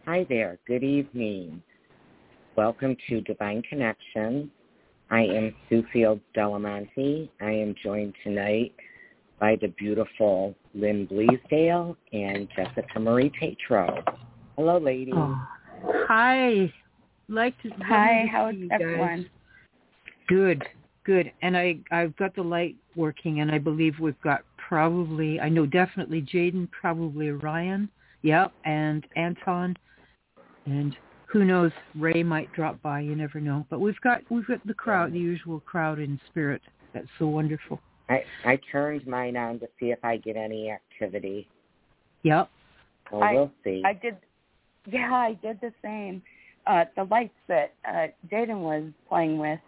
Hi there. Good evening. Welcome to Divine Connection. I am Sue Fields Delamonte. I am joined tonight by the beautiful Lynn Bleasdale and Jessica Marie Tatro. Hello, ladies. Oh. Hi. Hi, how's everyone? Good. And I've got the light working, and I believe we've got definitely Jaden, probably Ryan, yep, and Anton, and who knows, Ray might drop by, you never know. But we've got the crowd, the usual crowd in spirit. That's so wonderful. I turned mine on to see if I get any activity. Yep. Well, we'll see. I did the same. The lights that Jaden was playing with,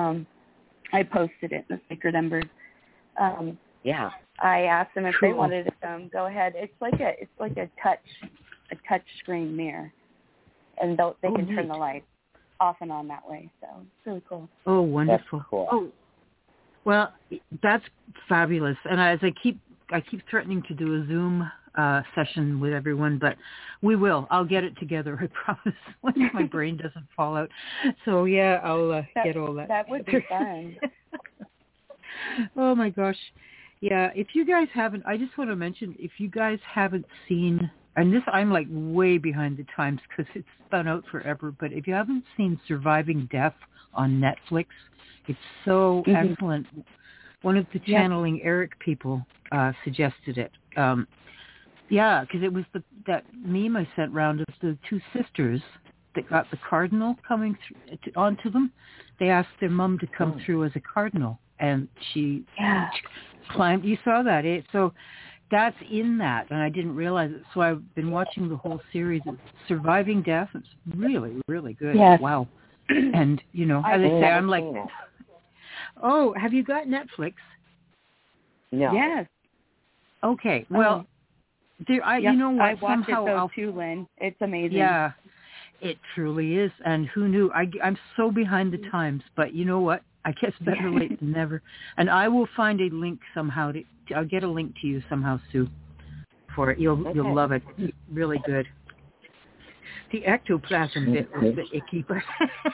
I posted it in the Sacred Embers. Yeah. I asked them if Cool. they wanted to go ahead. It's like a touch screen mirror, and they can turn the lights off and on that way. So it's really cool. Oh, wonderful. That's cool. Oh, well, that's fabulous. And as I keep threatening to do a Zoom session with everyone, but we will. I'll get it together, I promise, once my brain doesn't fall out. So, yeah, I'll get all that. That would be fun. Oh, my gosh. Yeah, if you guys haven't, I just want to mention, if you guys haven't seen, and this, I'm like way behind the times because it's been out forever, but if you haven't seen Surviving Death on Netflix, it's so excellent. One of the Channeling Eric people suggested it. Because it was that meme I sent round of the two sisters that got the cardinal coming onto them. They asked their mom to come through as a cardinal, and she climbed. You saw that, eh? So that's in that, and I didn't realize it. So I've been watching the whole series of Surviving Death. It's really, really good. Yes. Wow. And, as I say, I'm like, oh, have you got Netflix? No. Yes. Okay. Well, you know what? I watched it though too, Lynn. It's amazing. Yeah, it truly is. And who knew? I'm so behind the times, but you know what? I guess better late than never. And I will find a link somehow. I'll get a link to you somehow, Sue. For it, you'll love it. It's really good. The ectoplasm bit was the icky, but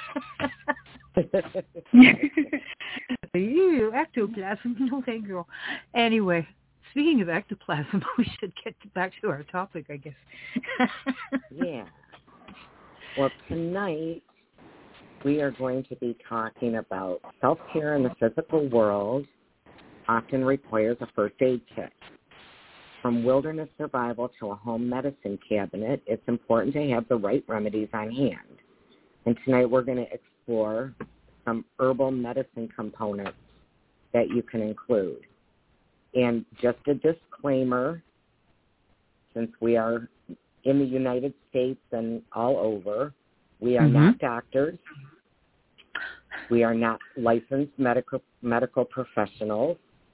you ectoplasm, okay, girl. Anyway. Speaking of ectoplasm, we should get back to our topic, I guess. Yeah. Well, tonight we are going to be talking about self-care in the physical world often requires a first aid kit. From wilderness survival to a home medicine cabinet, it's important to have the right remedies on hand. And tonight we're going to explore some herbal medicine components that you can include. And just a disclaimer, since we are in the United States and all over, we are not doctors. We are not licensed medical professionals.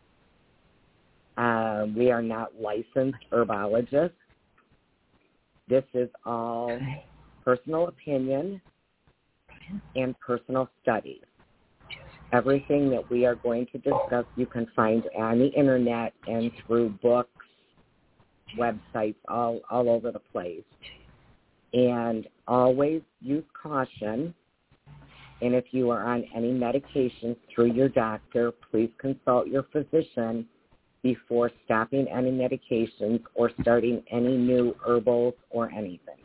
We are not licensed herbologists. This is all personal opinion and personal studies. Everything that we are going to discuss you can find on the internet and through books, websites, all over the place. And always use caution. And if you are on any medications through your doctor, please consult your physician before stopping any medications or starting any new herbals or anything.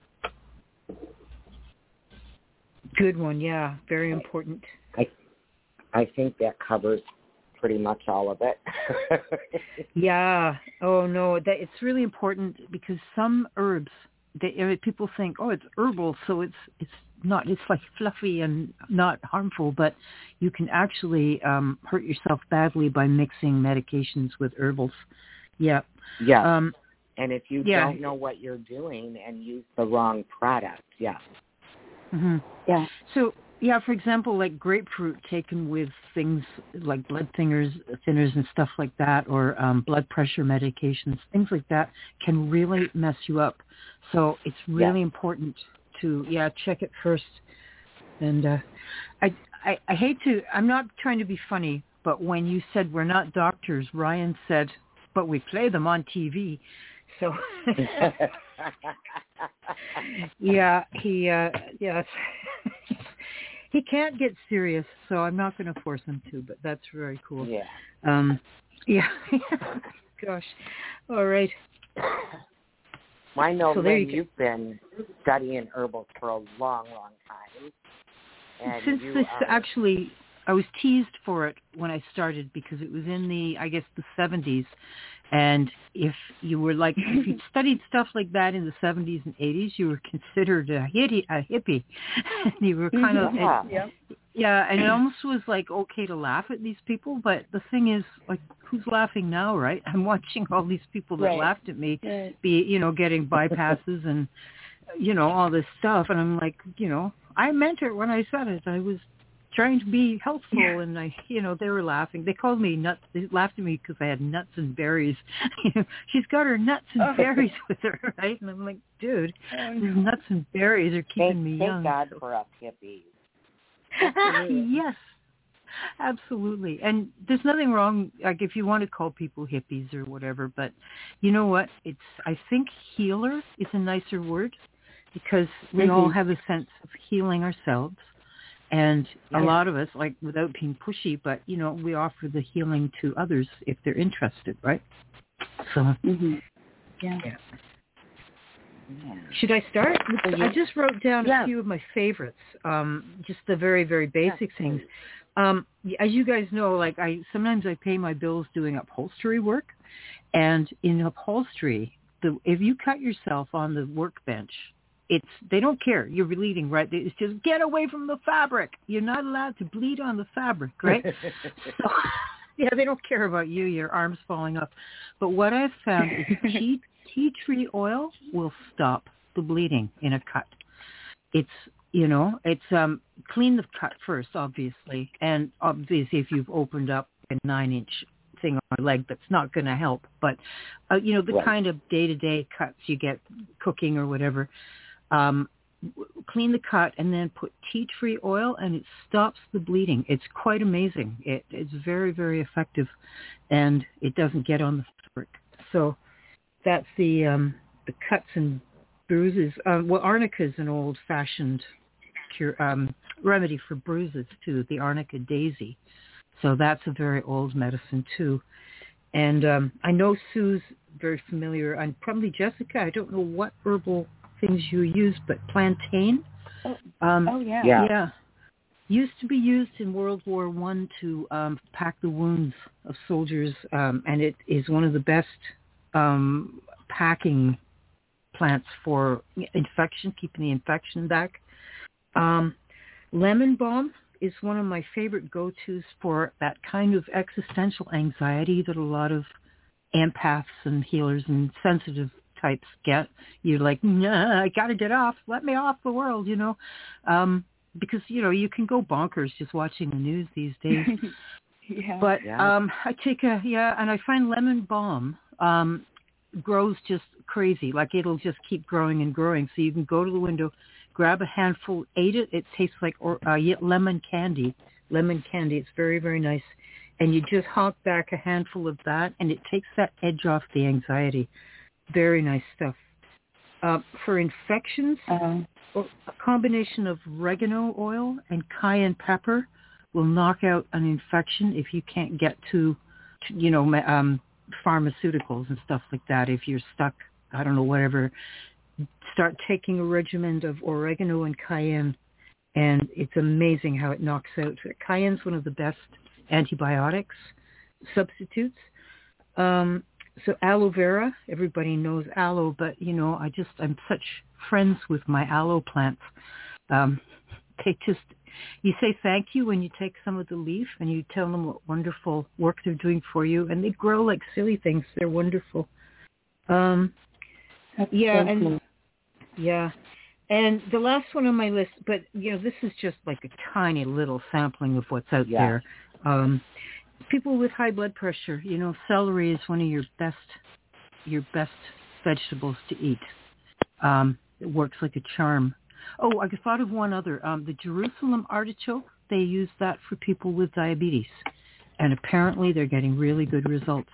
Good one, yeah. Very important. I think that covers pretty much all of it. Yeah. Oh, no. It's really important because some herbs, people think, oh, it's herbal, so it's not. It's like fluffy and not harmful, but you can actually hurt yourself badly by mixing medications with herbals. Yeah. Yeah. And if you don't know what you're doing and use the wrong product, yeah. Mm-hmm. Yeah. So, yeah, for example, like grapefruit taken with things like blood thinners and stuff like that, or blood pressure medications, things like that can really mess you up. So it's really important to, check it first. And I hate to, I'm not trying to be funny, but when you said we're not doctors, Ryan said, but we play them on TV. So Yeah, yes. He can't get serious, so I'm not going to force him to, but that's very cool. Yeah. Yeah. Gosh. All right. Well, I know, So Lynn, you've been studying herbals for a long, long time. And since this actually, I was teased for it when I started because it was in the 70s. And if you were if you studied stuff like that in the 70s and 80s, you were considered a hippie. You were kind of, yeah, and it almost was okay to laugh at these people. But the thing is, who's laughing now, right? I'm watching all these people that laughed at me getting bypasses and, all this stuff. And I'm I meant it when I said it. I was trying to be helpful, and they were laughing. They called me nuts. They laughed at me because I had nuts and berries. She's got her nuts and berries with her, right? And I'm like, dude, these nuts and berries are keeping me young. Thank God for us hippies. Yes, absolutely. And there's nothing wrong, if you want to call people hippies or whatever, but you know what? I think healer is a nicer word because we all have a sense of healing ourselves. And a lot of us, without being pushy, but, we offer the healing to others if they're interested, right? So, yeah. Should I start? I just wrote down a few of my favorites, just the very, very basic things. As you guys know, sometimes I pay my bills doing upholstery work. And in upholstery, if you cut yourself on the workbench, they don't care. You're relieving, right? It's just get away from the fabric. You're not allowed to bleed on the fabric, right? So, yeah, they don't care about you, your arms falling off. But what I've found is tea tree oil will stop the bleeding in a cut. It's clean the cut first, obviously. And obviously if you've opened up a 9-inch thing on my leg, that's not going to help. But, the kind of day-to-day cuts you get cooking or whatever, clean the cut and then put tea tree oil, and it stops the bleeding. It's quite amazing. It's very, very effective, and it doesn't get on the fabric. So that's the cuts and bruises. Arnica is an old-fashioned remedy for bruises too, the Arnica daisy. So that's a very old medicine too. And I know Sue's very familiar, and probably Jessica, I don't know what herbal things you use, but plantain. Yeah. Used to be used in World War I to pack the wounds of soldiers, and it is one of the best packing plants for infection, keeping the infection back. Lemon balm is one of my favorite go-tos for that kind of existential anxiety that a lot of empaths and healers and sensitive types get. You're like, nah, I got to get off. Let me off the world, because, you can go bonkers just watching the news these days. But I take and I find lemon balm grows just crazy. It'll just keep growing and growing. So you can go to the window, grab a handful, eat it. It tastes like lemon candy. It's very, very nice. And you just honk back a handful of that, and it takes that edge off the anxiety. Very nice stuff. For infections, a combination of oregano oil and cayenne pepper will knock out an infection if you can't get to pharmaceuticals and stuff like that. If you're stuck, I don't know, whatever, start taking a regimen of oregano and cayenne, and it's amazing how it knocks out. Cayenne's one of the best antibiotics substitutes. So aloe vera, everybody knows aloe, but I'm such friends with my aloe plants. You say thank you when you take some of the leaf, and you tell them what wonderful work they're doing for you, and they grow like silly things. They're wonderful. And the last one on my list, but this is just like a tiny little sampling of what's out there. People with high blood pressure, celery is one of your best vegetables to eat. It works like a charm. Oh, I thought of one other. The Jerusalem artichoke, they use that for people with diabetes. And apparently they're getting really good results.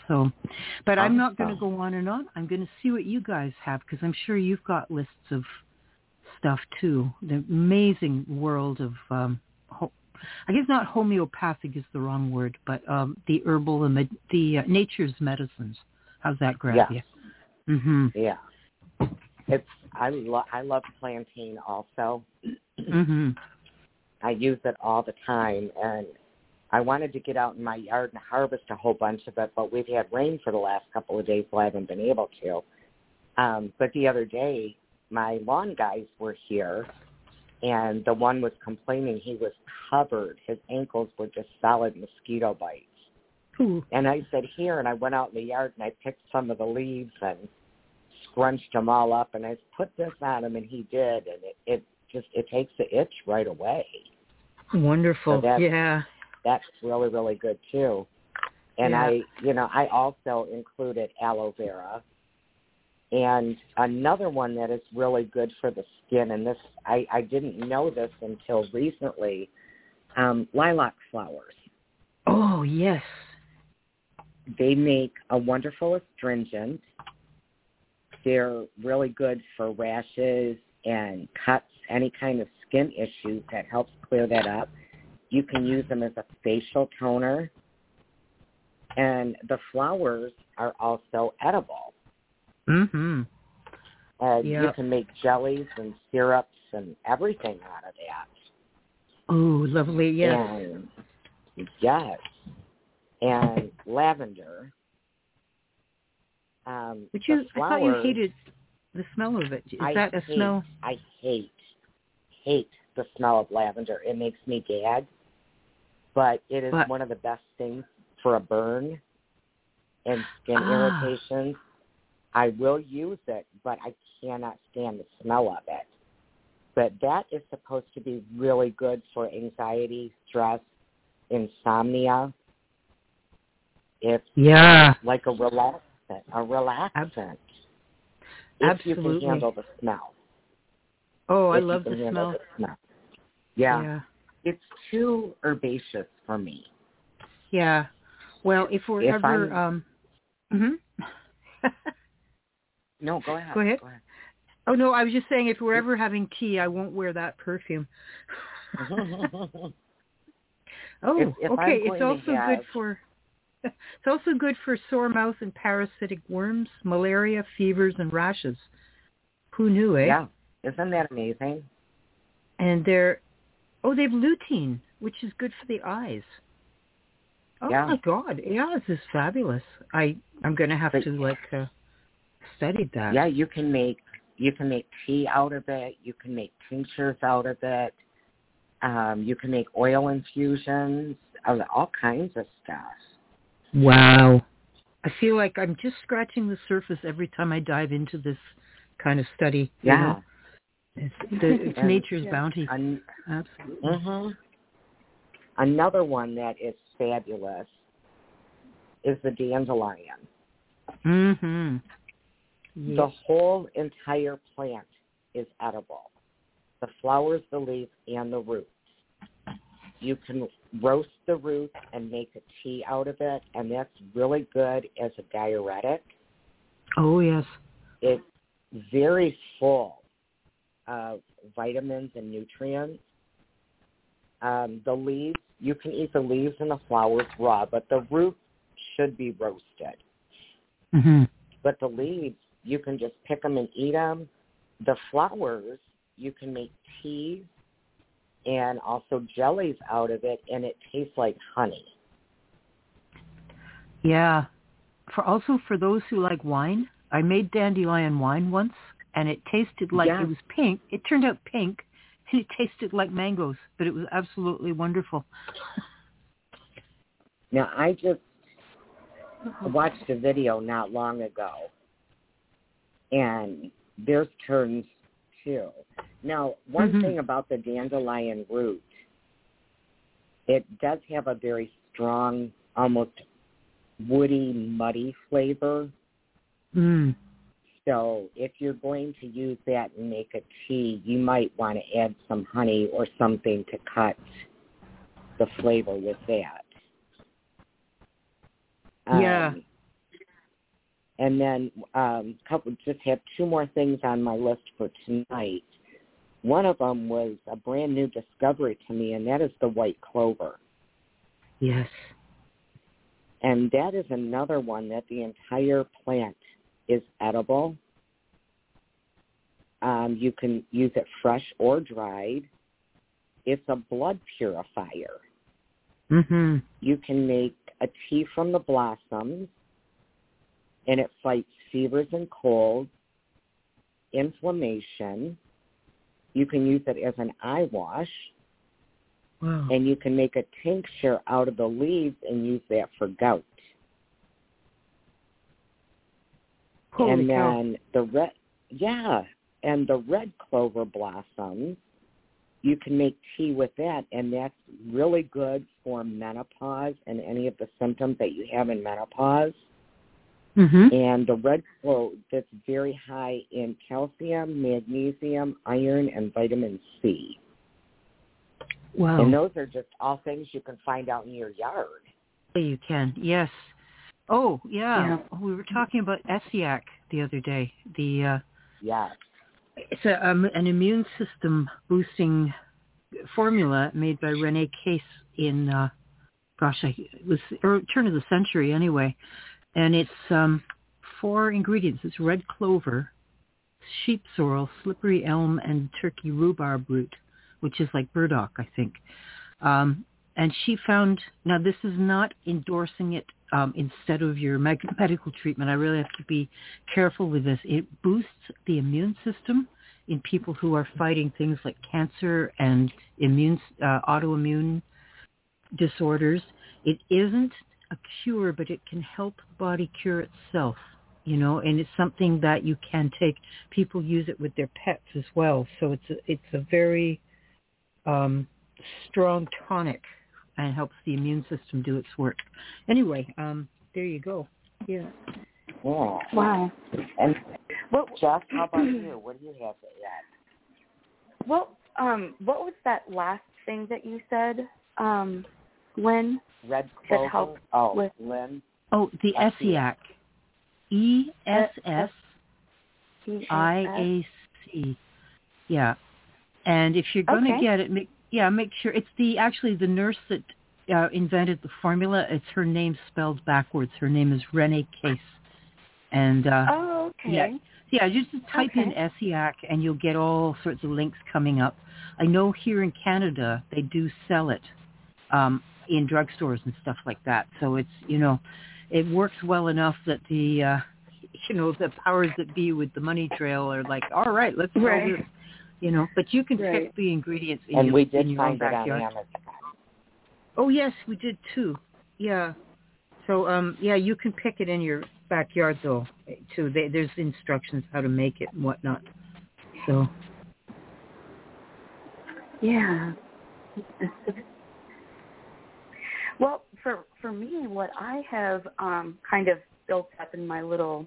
So, but I'm not going to Awesome. go on and on. I'm going to see what you guys have because I'm sure you've got lists of stuff too. The amazing world of, I guess not homeopathic is the wrong word, but the herbal and the nature's medicines. How's that grab you? Mm-hmm. Yeah. I love plantain also. Mm-hmm. I use it all the time, and I wanted to get out in my yard and harvest a whole bunch of it, but we've had rain for the last couple of days, so I haven't been able to. But the other day, my lawn guys were here, and the one was complaining he was covered. His ankles were just solid mosquito bites. Ooh. And I said, here, and I went out in the yard, and I picked some of the leaves and scrunched them all up, and I put this on him, and he did, and it takes the itch right away. Wonderful. So that's really, really good too. And I also included aloe vera. And another one that is really good for the skin, and this I didn't know this until recently, lilac flowers. Oh, yes. They make a wonderful astringent. They're really good for rashes and cuts, any kind of skin issues that helps clear that up. You can use them as a facial toner. And the flowers are also edible. Mm-hmm. You can make jellies and syrups and everything out of that. Oh, lovely, yes. Yes. And lavender. I thought you hated the smell of it. Is that a smell? I hate the smell of lavender. It makes me gag. But it is one of the best things for a burn and skin irritation. I will use it, but I cannot stand the smell of it. But that is supposed to be really good for anxiety, stress, insomnia. It's like a relaxant. Absolutely. If you can handle the smell. Oh, I love the smell. Yeah. It's too herbaceous for me. Yeah. Well, if we're ever... No, go ahead. Go ahead. Oh, no, I was just saying if we're ever having tea, I won't wear that perfume. Okay. It's also good for sore mouth and parasitic worms, malaria, fevers, and rashes. Who knew, eh? Yeah. Isn't that amazing? And they've lutein, which is good for the eyes. Oh, my God. Yeah, this is fabulous. I'm going to have to study that. Yeah, you can make tea out of it. You can make tinctures out of it. You can make oil infusions, all kinds of stuff. Wow. I feel like I'm just scratching the surface every time I dive into this kind of study. Yeah. You know? It's nature's bounty. Absolutely. Mm-hmm. Another one that is fabulous is the dandelion. Mm-hmm. Yes. The whole entire plant is edible. The flowers, the leaves, and the roots. You can roast the roots and make a tea out of it, and that's really good as a diuretic. Oh, yes. It's very full of vitamins and nutrients. The leaves, you can eat the leaves and the flowers raw, but the roots should be roasted. Mm-hmm. But the leaves, you can just pick them and eat them. The flowers, you can make teas and also jellies out of it, and it tastes like honey. Yeah. For those who like wine, I made dandelion wine once, and it tasted like it was pink. It turned out pink, and it tasted like mangoes, but it was absolutely wonderful. Now, I just watched a video not long ago, and there's terns too. Now, one thing about the dandelion root, it does have a very strong, almost woody, muddy flavor. Mm. So if you're going to use that and make a tea, you might want to add some honey or something to cut the flavor with that. And then just have two more things on my list for tonight. One of them was a brand new discovery to me, and that is the white clover. Yes. And that is another one that the entire plant is edible. You can use it fresh or dried. It's a blood purifier. Mm-hmm. You can make a tea from the blossoms, and it fights fevers and colds, inflammation. You can use it as an eye wash. Wow. And you can make a tincture out of the leaves and use that for gout. Holy and cow. then the red clover blossoms, you can make tea with that, and that's really good for menopause and any of the symptoms that you have in menopause. Mm-hmm. And the red clover, that's very high in calcium, magnesium, iron, and vitamin C. Wow. And those are just all things you can find out in your yard. You can, yes. Oh, yeah. We were talking about Essiac the other day. Yes. It's an immune system boosting formula made by Rene Case in, it was turn of the century anyway. And it's 4 ingredients. It's red clover, sheep sorrel, slippery elm, and turkey rhubarb root, which is like burdock, I think. And she found, now this is not endorsing it instead of your medical treatment. I really have to be careful with this. It boosts the immune system in people who are fighting things like cancer and autoimmune disorders. It isn't a cure, but it can help the body cure itself, and it's something that you can take. People use it with their pets as well. So it's a very strong tonic and helps the immune system do its work. Anyway, there you go. Yeah. Yeah. Wow. And Jeff, how about you? What do you have to add? Well, what was that last thing that you said, Lynn? Red clover. That helped with Lynn. Oh, the Essiac. ESSIAC. Yeah. And if you're going to get it, make sure it's the nurse that invented the formula. It's her name spelled backwards. Her name is Rene Case. And yeah, just type in Essiac and you'll get all sorts of links coming up. I know here in Canada they do sell it in drugstores and stuff like that. So it's it works well enough that the the powers that be with the money trail are like, all right, let's sell this. But you can pick the ingredients in your own backyard. On Amazon. Oh, yes, we did too. Yeah. So, you can pick it in your backyard, though, too. There's instructions how to make it and whatnot. So. Yeah. Well, for me, what I have kind of built up in my little,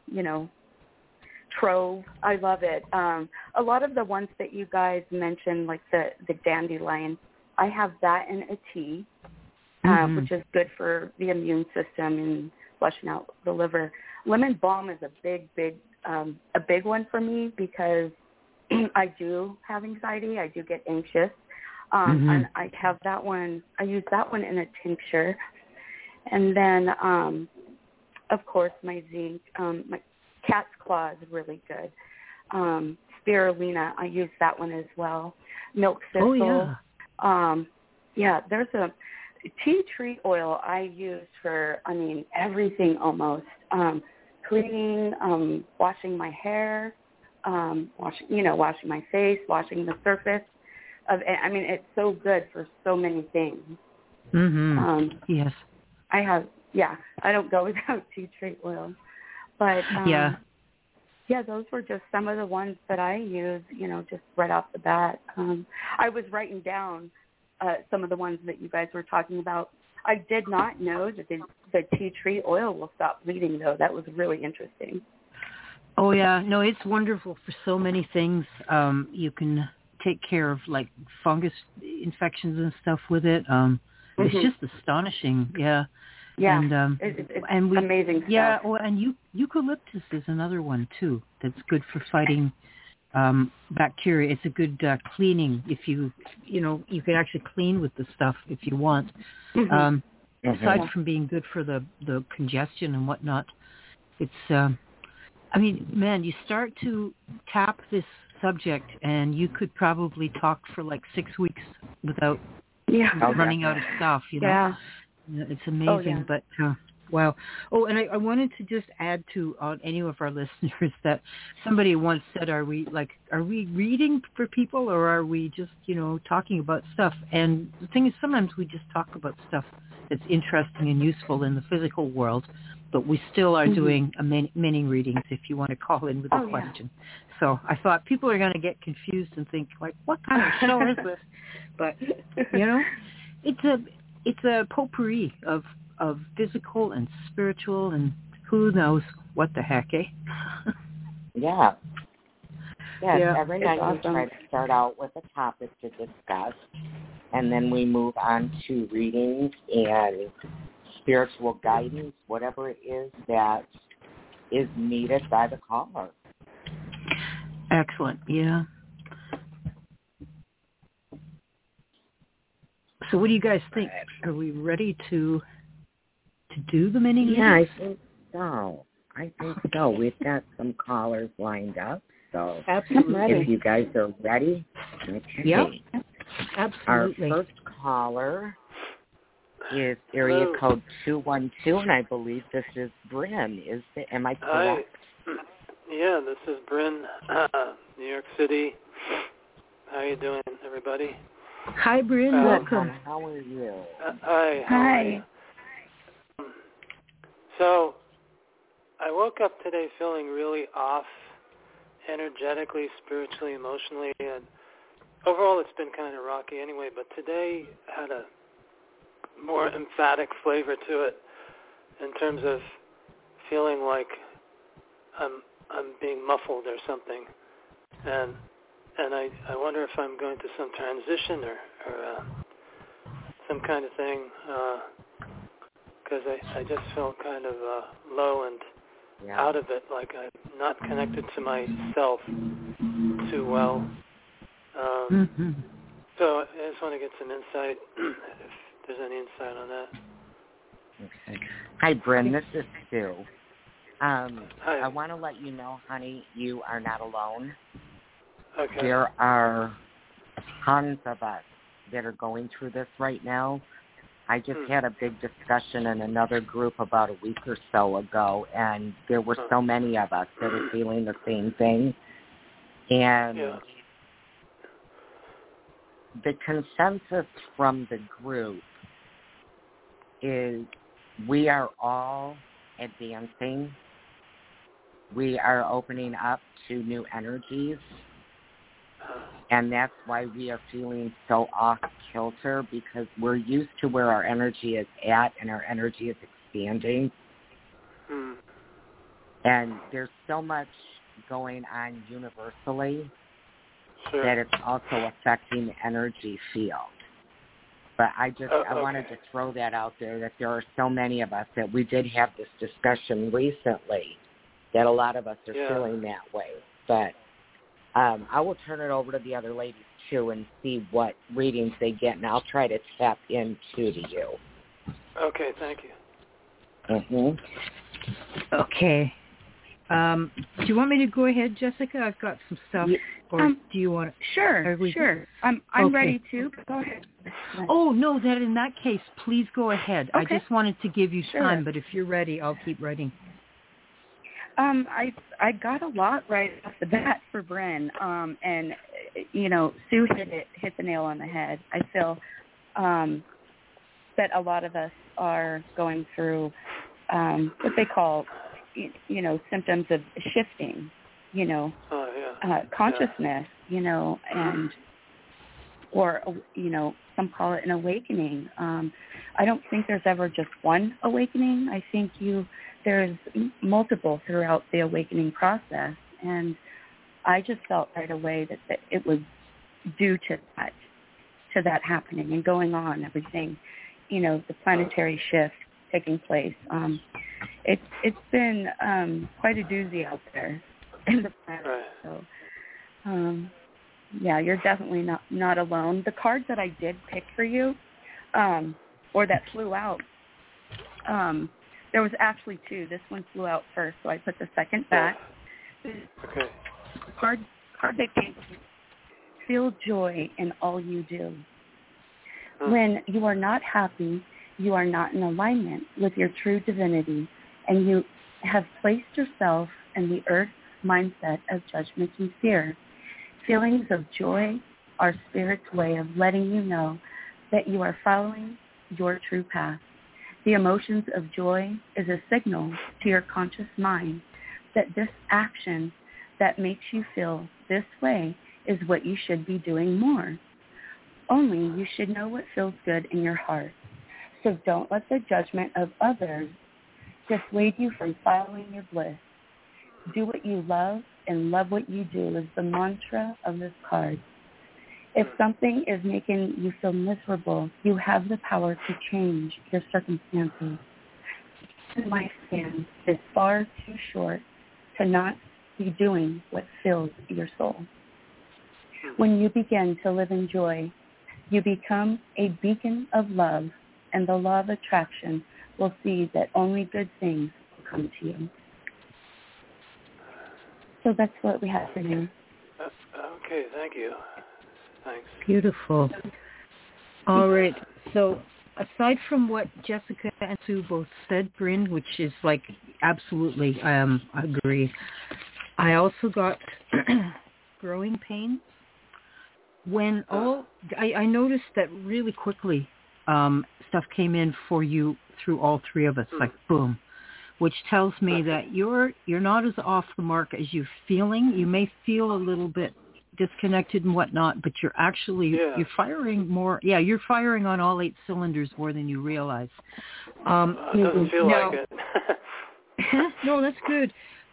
trove, I love it. A lot of the ones that you guys mentioned, like the dandelion, I have that in a tea, which is good for the immune system and flushing out the liver. Lemon balm is a big one for me because I do have anxiety. I do get anxious. And I have that one. I use that one in a tincture. And then, of course, my zinc, my cat's claw is really good. Spirulina, I use that one as well. Milk thistle. Oh, yeah. There's a tea tree oil I use for, everything almost. Cleaning, washing my hair, washing my face, washing the surface. It's so good for so many things. Yes. I don't go without tea tree oil. But, those were just some of the ones that I use, just right off the bat. I was writing down some of the ones that you guys were talking about. I did not know that the tea tree oil will stop bleeding, though. That was really interesting. Oh, yeah. No, it's wonderful for so many things. You can take care of, like, fungus infections and stuff with it. It's just astonishing, yeah. Yeah, it's amazing stuff. Yeah, and eucalyptus is another one too that's good for fighting bacteria. It's a good cleaning if you can actually clean with the stuff if you want. Aside from being good for the congestion and whatnot, it's man, you start to tap this subject and you could probably talk for like 6 weeks without running out of stuff. Yeah, it's amazing. But wow. Oh, and I wanted to just add to any of our listeners that somebody once said, are we reading for people or are we just, talking about stuff? And the thing is, sometimes we just talk about stuff that's interesting and useful in the physical world, but we still are doing many readings if you want to call in with a question. So I thought people are going to get confused and think, like, what kind of show is this? But, it's a potpourri of physical and spiritual and who knows what the heck, eh? Yeah. Every night we try to start out with a topic to discuss, and then we move on to readings and spiritual guidance, whatever it is that is needed by the caller. Excellent, yeah. So what do you guys think? Are we ready to do the mini readings? Yeah, I think so. We've got some callers lined up, so absolutely. If you guys are ready, okay. Yep, absolutely. Our first caller is area code 212, and I believe this is Bryn. Am I correct? Hi. Yeah, this is Bryn, New York City. How are you doing, everybody? Hi, Bryn. Welcome. How are you? Hi. So, I woke up today feeling really off, energetically, spiritually, emotionally, and overall it's been kind of rocky anyway, but today had a more emphatic flavor to it in terms of feeling like I'm being muffled or something, and I wonder if I'm going through some transition or some kind of thing, because I just felt kind of low and out of it, like I'm not connected to myself too well. So I just want to get some insight, if there's any insight on that. Okay. Hi, Bryn. This is Sue. Hi. I want to let you know, honey, you are not alone. Okay. There are tons of us that are going through this right now. I just had a big discussion in another group about a week or so ago, and there were so many of us that are feeling the same thing. And the consensus from the group is we are all advancing. We are opening up to new energies. And that's why we are feeling so off-kilter, because we're used to where our energy is at, and our energy is expanding. And there's so much going on universally that it's also affecting the energy field. But I wanted to throw that out there, that there are so many of us that we did have this discussion recently, that a lot of us are feeling that way. But I will turn it over to the other ladies, too, and see what readings they get, and I'll try to tap into you. Okay, thank you. Okay. Do you want me to go ahead, Jessica? I've got some stuff. Or do you want to? Sure. I'm ready to. Go ahead. Oh, no, in that case, please go ahead. Okay. I just wanted to give you time, but if you're ready, I'll keep writing. I got a lot right off the bat for Bryn, and Sue hit the nail on the head. I feel that a lot of us are going through what they call, symptoms of shifting, consciousness, and or some call it an awakening. I don't think there's ever just one awakening. I think there's multiple throughout the awakening process, and I just felt right away that it was due to that happening and going on, everything, the planetary shift taking place. It's been quite a doozy out there in the planet. Right. So, yeah, you're definitely not alone. The cards that I did pick for you, or that flew out, there was actually two. This one flew out first, so I put the second back. Okay. Card that came, feel joy in all you do. When you are not happy, you are not in alignment with your true divinity, and you have placed yourself in the earth's mindset of judgment and fear. Feelings of joy are Spirit's way of letting you know that you are following your true path. The emotions of joy is a signal to your conscious mind that this action that makes you feel this way is what you should be doing more. Only you should know what feels good in your heart. So don't let the judgment of others dissuade you from following your bliss. Do what you love and love what you do is the mantra of this card. If something is making you feel miserable, you have the power to change your circumstances. Lifespan is far too short to not be doing what fills your soul. When you begin to live in joy, you become a beacon of love, and the law of attraction will see that only good things will come to you. So that's what we have for you. Okay, thank you. Thanks. Beautiful. All right. So aside from what Jessica and Sue both said, Bryn, which is like absolutely, I agree. I also got growing pains. When I noticed that really quickly stuff came in for you through all three of us, like boom, which tells me that you're not as off the mark as you're feeling. You may feel a little bit disconnected and whatnot, but you're actually you're firing more. Yeah, you're firing on all 8 cylinders more than you realize. It doesn't feel like it. No, that's good.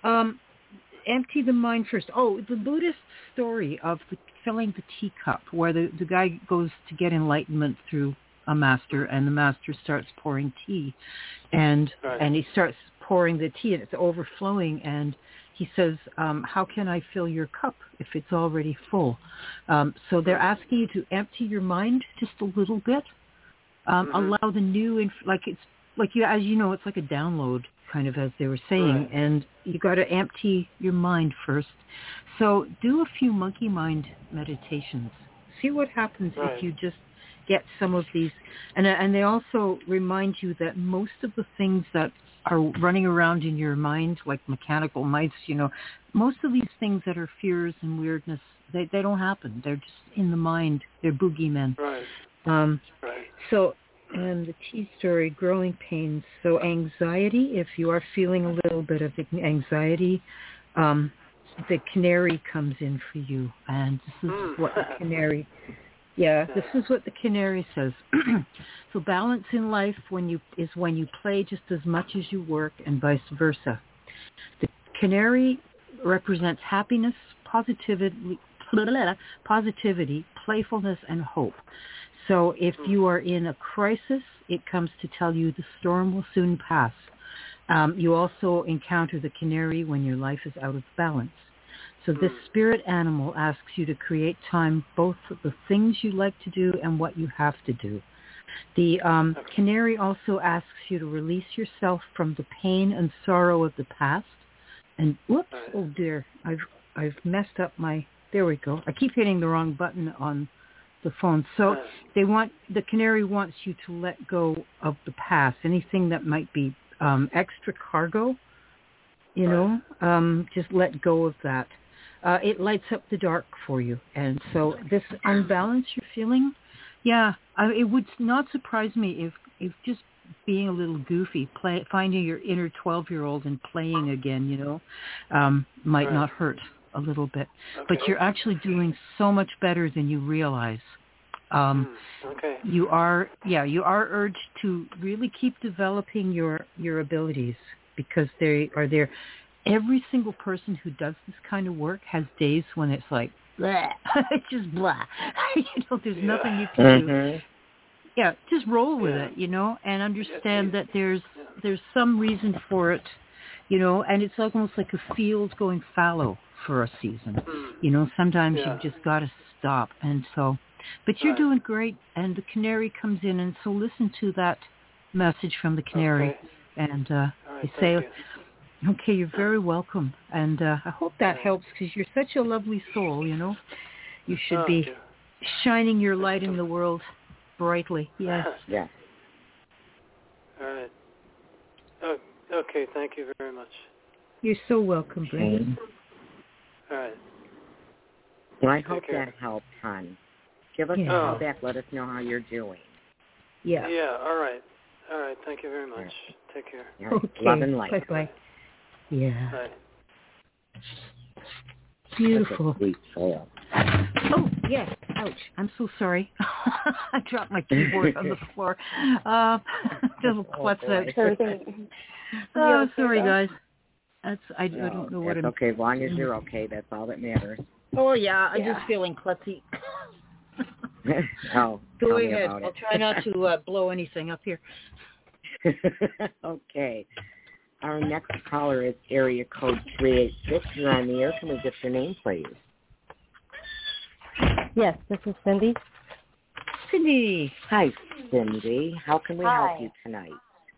Empty the mind first. Oh, the Buddhist story of filling the teacup, where the guy goes to get enlightenment through a master, and the master starts pouring tea, and he starts pouring the tea, and it's overflowing, and he says, how can I fill your cup if it's already full? So they're asking you to empty your mind just a little bit. Allow the new, it's like you, as you know, it's like a download, kind of, as they were saying, and you got to empty your mind first. So do a few monkey mind meditations. See what happens if you just get some of these. And they also remind you that most of the things that are running around in your mind, like mechanical mice, most of these things that are fears and weirdness, they don't happen. They're just in the mind. They're boogeymen. So, and the tea story, growing pains. So anxiety, if you are feeling a little bit of anxiety, the canary comes in for you. And this is what the canary... Yeah, this is what the canary says. So balance in life when you play just as much as you work, and vice versa. The canary represents happiness, positivity, playfulness, and hope. So if you are in a crisis, it comes to tell you the storm will soon pass. You also encounter the canary when your life is out of balance. So this spirit animal asks you to create time, both for the things you like to do and what you have to do. The canary also asks you to release yourself from the pain and sorrow of the past. And whoops, oh dear, I've messed up my, there we go. I keep hitting the wrong button on the phone. So the canary wants you to let go of the past, anything that might be extra cargo, just let go of that. It lights up the dark for you. And so this unbalance you're feeling, it would not surprise me if just being a little goofy, finding your inner 12-year-old and playing again, might not hurt a little bit. But you're actually doing so much better than you realize. You are urged to really keep developing your abilities, because they are there. Every single person who does this kind of work has days when it's like, blah. It's just blah. There's nothing you can do. just roll with it, and understand that there's some reason for it, and it's almost like a field going fallow for a season. Sometimes you've just got to stop. And so, but you're doing great, and the canary comes in, and so listen to that message from the canary, and you say, okay, you're very welcome, and I hope that helps, because you're such a lovely soul, You should be shining your light in the world brightly. Yes. Yeah. All right. Oh, okay, thank you very much. You're so welcome, Brandon. All right. Well, I hope that helped, hon. Give us a call back. Let us know how you're doing. Yeah. Yeah, all right. All right, thank you very much. Right. Take care. Right. Okay. Love and light. Bye-bye. Yeah. Bye. Beautiful. That's a sweet soul. Oh, yes. Ouch. I'm so sorry. I dropped my keyboard on the floor. Just klutz out. Oh, sorry, guys. I don't know what I'm... okay. As long as you're okay, that's all that matters. Oh, yeah. I'm just feeling klutzy. Oh, go ahead. I'll try not to blow anything up here. Okay. Our next caller is area code 386. You're on the air. Can we get your name, please? Yes, this is Cindy. Cindy. Hi, Cindy. How can we help you tonight?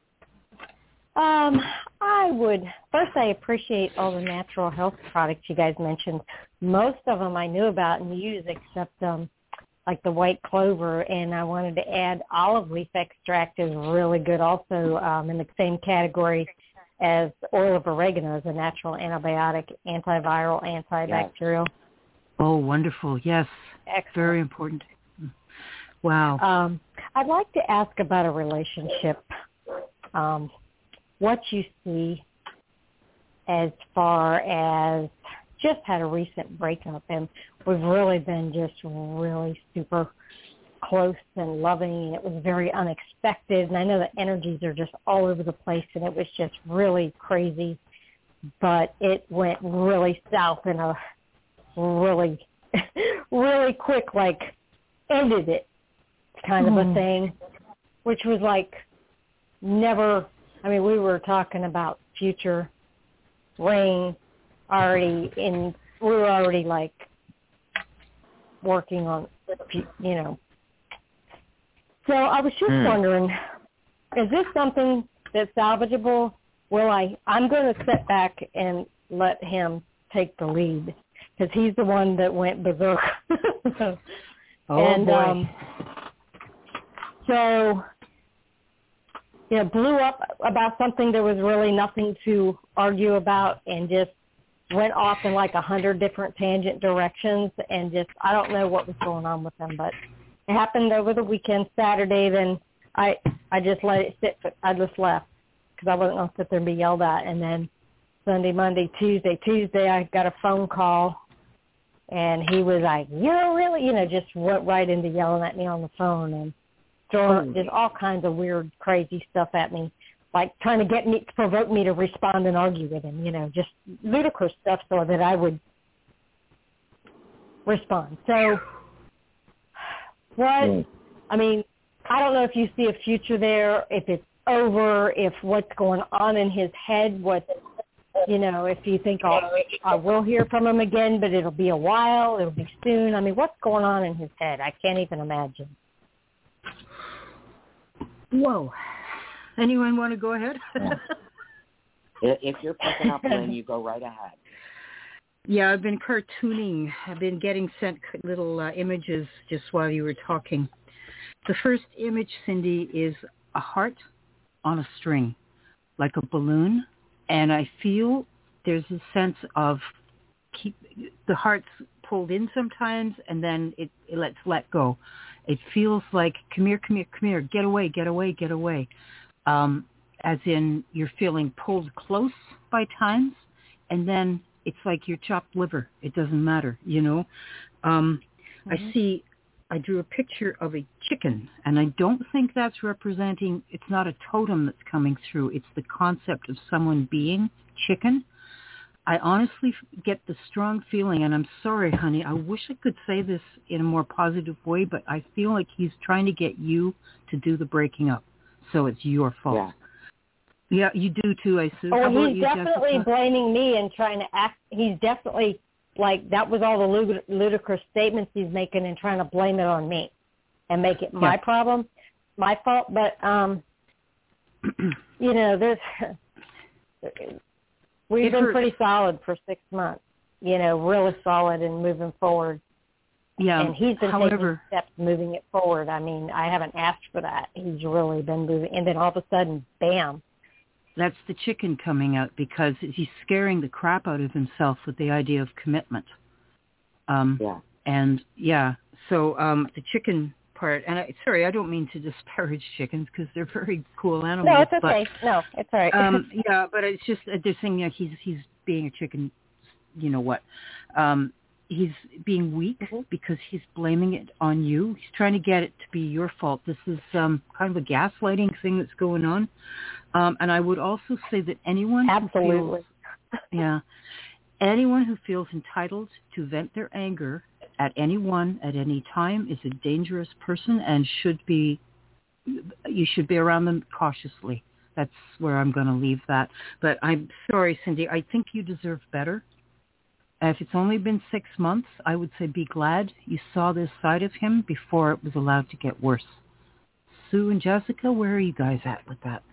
I appreciate all the natural health products you guys mentioned. Most of them I knew about and use, except like the white clover, and I wanted to add olive leaf extract is really good also in the same category as oil of oregano as a natural antibiotic, antiviral, antibacterial. Yes. Oh, wonderful. Yes. Excellent. Very important. Wow. I'd like to ask about a relationship. What you see as far as just had a recent breakup, and we've really been just really super close and loving, and it was very unexpected, and I know the energies are just all over the place, and it was just really crazy, but it went really south in a really, really quick, like, ended it kind of a thing, which was like never, I mean, we were talking about future rain already we were already like working on, So I was just wondering, is this something that's salvageable? I'm going to sit back and let him take the lead because he's the one that went berserk. Boy. So, blew up about something there was really nothing to argue about and just went off in like 100 different tangent directions and just, I don't know what was going on with them, but it happened over the weekend, Saturday, then I just let it sit, I just left because I wasn't going to sit there and be yelled at. And then Sunday, Monday, Tuesday, I got a phone call and he was like, really, just went right into yelling at me on the phone and throwing just all kinds of weird, crazy stuff at me, like trying to provoke me to respond and argue with him, just ludicrous stuff so that I would respond. So I mean, I don't know if you see a future there, if it's over, if what's going on in his head, if you think I will hear from him again, but it'll be a while, it'll be soon. I mean, what's going on in his head? I can't even imagine. Whoa. Anyone want to go ahead? If you're picking up, Lynn, you go right ahead. Yeah, I've been cartooning. I've been getting sent little images just while you were talking. The first image, Cindy, is a heart on a string, like a balloon. And I feel there's a sense of the heart's pulled in sometimes, and then it lets let go. It feels like, come here, get away. As in you're feeling pulled close by times, and then it's like your chopped liver. It doesn't matter, I drew a picture of a chicken, and I don't think that's representing, it's not a totem that's coming through. It's the concept of someone being chicken. I honestly get the strong feeling, and I'm sorry, honey, I wish I could say this in a more positive way, but I feel like he's trying to get you to do the breaking up. So it's your fault. Yeah. Yeah, you do too, I assume. Oh, he's definitely blaming me and trying to act. He's definitely, like, that was all the ludicrous statements he's making and trying to blame it on me and make it my problem, my fault. But, you know, we've been pretty solid for 6 months, you know, really solid and moving forward. Yeah. And he's been taking steps moving it forward. I mean, I haven't asked for that. He's really been moving. And then all of a sudden, bam. That's the chicken coming out because he's scaring the crap out of himself with the idea of commitment. And, so the chicken part, and sorry, I don't mean to disparage chickens because they're very cool animals. No, it's okay. No, it's all right. Yeah, but it's just they're saying he's being a chicken, you know what. He's being weak because he's blaming it on you. He's trying to get it to be your fault. This is kind of a gaslighting thing that's going on. And I would also say that anyone anyone who feels entitled to vent their anger at anyone at any time is a dangerous person and you should be around them cautiously. That's where I'm going to leave that. But I'm sorry, Cindy, I think you deserve better. If it's only been 6 months, I would say be glad you saw this side of him before it was allowed to get worse. Sue and Jessica, where are you guys at with that?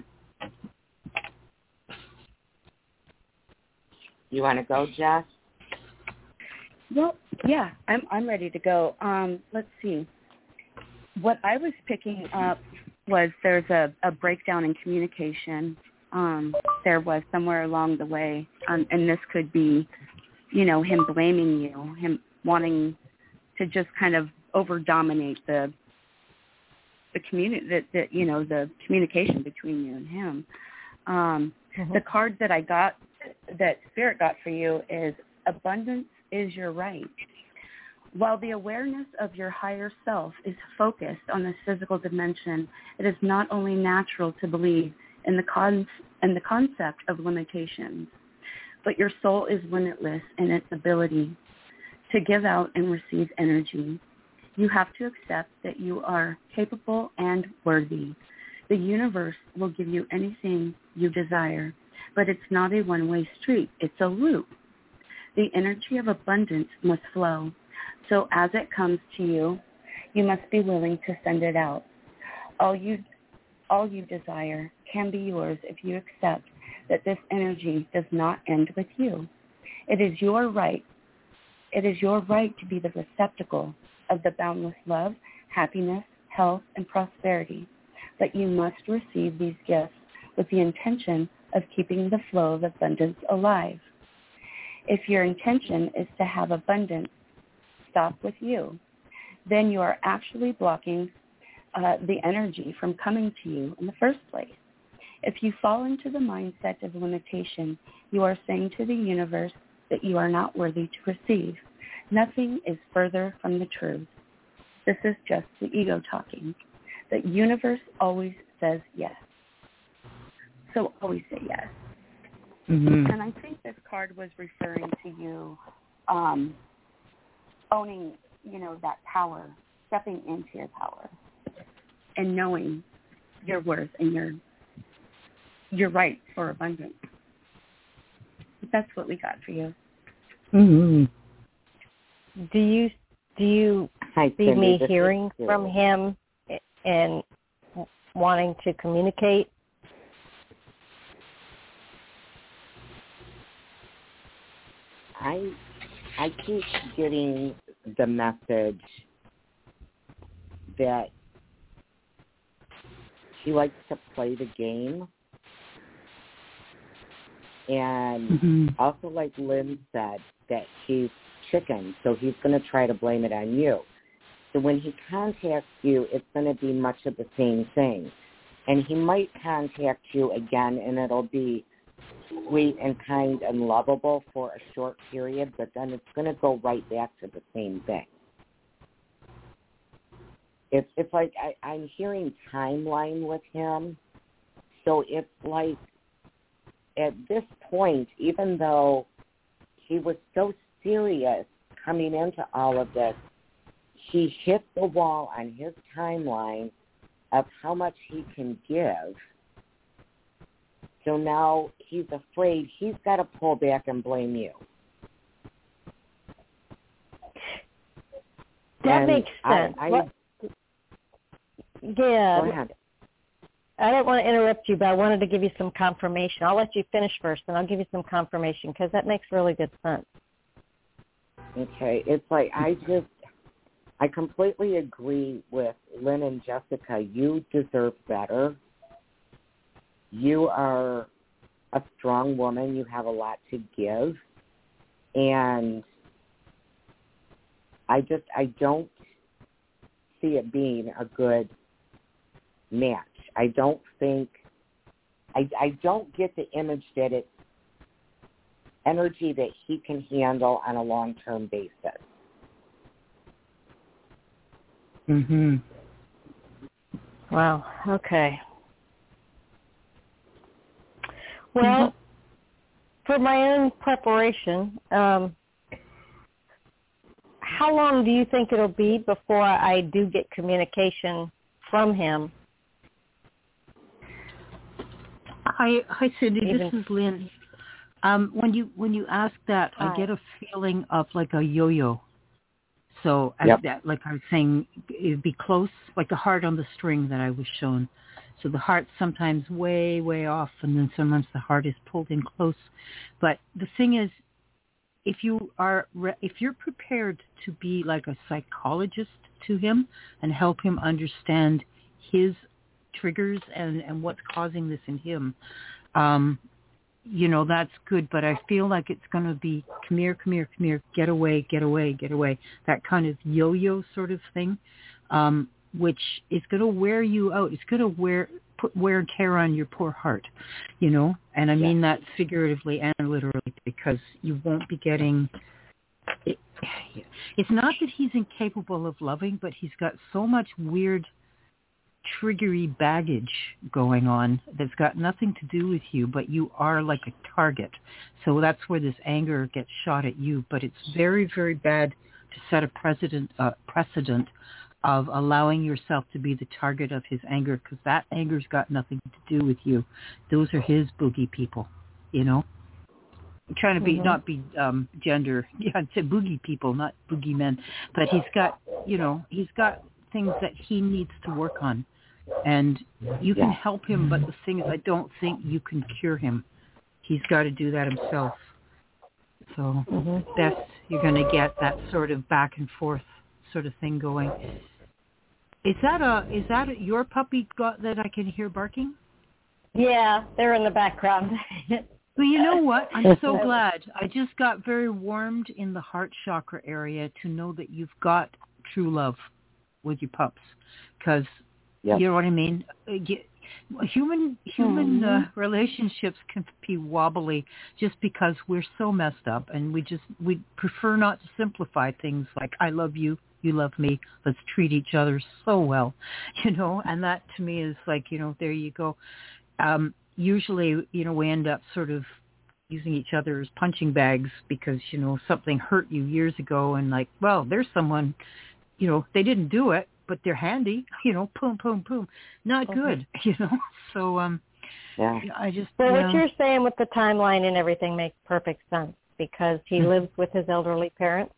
You want to go, Jess? Well, yeah, I'm ready to go. Let's see. What I was picking up was there's a breakdown in communication. There was somewhere along the way, and this could be, you know, him blaming you, him wanting to just kind of over-dominate the communication between you and him. The card that I got, that Spirit got for you, is abundance is your right. While the awareness of your higher self is focused on this physical dimension, it is not only natural to believe in the concept of limitations, but your soul is limitless in its ability to give out and receive energy. You have to accept that you are capable and worthy. The universe will give you anything you desire, but it's not a one-way street. It's a loop. The energy of abundance must flow. So as it comes to you, you must be willing to send it out. All you desire can be yours if you accept that this energy does not end with you. It is your right. It is your right to be the receptacle of the boundless love, happiness, health, and prosperity. But you must receive these gifts with the intention of keeping the flow of abundance alive. If your intention is to have abundance stop with you, then you are actually blocking the energy from coming to you in the first place. If you fall into the mindset of limitation, you are saying to the universe that you are not worthy to receive. Nothing is further from the truth. This is just the ego talking. The universe always says yes. So always say yes. Mm-hmm. And I think this card was referring to you owning, that power, stepping into your power and knowing your worth and your right for abundance. That's what we got for you. Mm-hmm. Do you see me hearing from him and wanting to communicate? I keep getting the message that he likes to play the game. And also, like Lynn said, that he's chicken, so he's going to try to blame it on you. So when he contacts you, it's going to be much of the same thing. And he might contact you again, and it'll be sweet and kind and lovable for a short period, but then it's going to go right back to the same thing. It's like I'm hearing timeline with him. So it's like at this point, even though he was so serious coming into all of this. He hit the wall on his timeline of how much he can give. So now he's afraid he's got to pull back and blame you. That makes sense. Go ahead. I don't want to interrupt you, but I wanted to give you some confirmation. I'll let you finish first, and I'll give you some confirmation because that makes really good sense. Okay. It's like I completely agree with Lynn and Jessica. You deserve better. You are a strong woman. You have a lot to give. And I don't see it being a good match. I don't get the image that it's energy that he can handle on a long-term basis. Mhm. Wow. Okay. Well, for my own preparation, how long do you think it'll be before I do get communication from him? Hi, Cindy. This is Lynn. When you ask that, I get a feeling of like a yo-yo. So that, like I was saying, it'd be close, like a heart on the string that I was shown. So the heart's sometimes way, way off, and then sometimes the heart is pulled in close. But the thing is, if you're prepared to be like a psychologist to him and help him understand his triggers and what's causing this in him, that's good. But I feel like it's going to be come here, get away, that kind of yo-yo sort of thing, which is going to wear you out. It's going to put wear and tear on your poor heart, and I mean that figuratively and literally, because you won't be getting it. It's not that he's incapable of loving, but he's got so much weird triggery baggage going on that's got nothing to do with you, but you are like a target. So that's where this anger gets shot at you. But it's very, very bad to set a precedent of allowing yourself to be the target of his anger, because that anger's got nothing to do with you. Those are his boogie people, I'm trying to not be gender. Yeah, I'd say boogie people, not boogie men. But he's got things that he needs to work on, and you can help him, but the thing is, I don't think you can cure him. He's got to do that himself. So best you're going to get that sort of back and forth sort of thing going. Is that your puppy that I can hear barking? Yeah, they're in the background. Well, you know what? I'm so glad. I just got very warmed in the heart chakra area to know that you've got true love with your pups, because you know what I mean. Human relationships can be wobbly just because we're so messed up, and we prefer not to simplify things like I love you, you love me, let's treat each other so well, and that to me is like, there you go. Usually, we end up sort of using each other as punching bags because, something hurt you years ago, and like, well, there's someone, they didn't do it, but they're handy, boom, boom, boom. Not good, So, I just... Well, what you're saying with the timeline and everything makes perfect sense, because he lives with his elderly parents.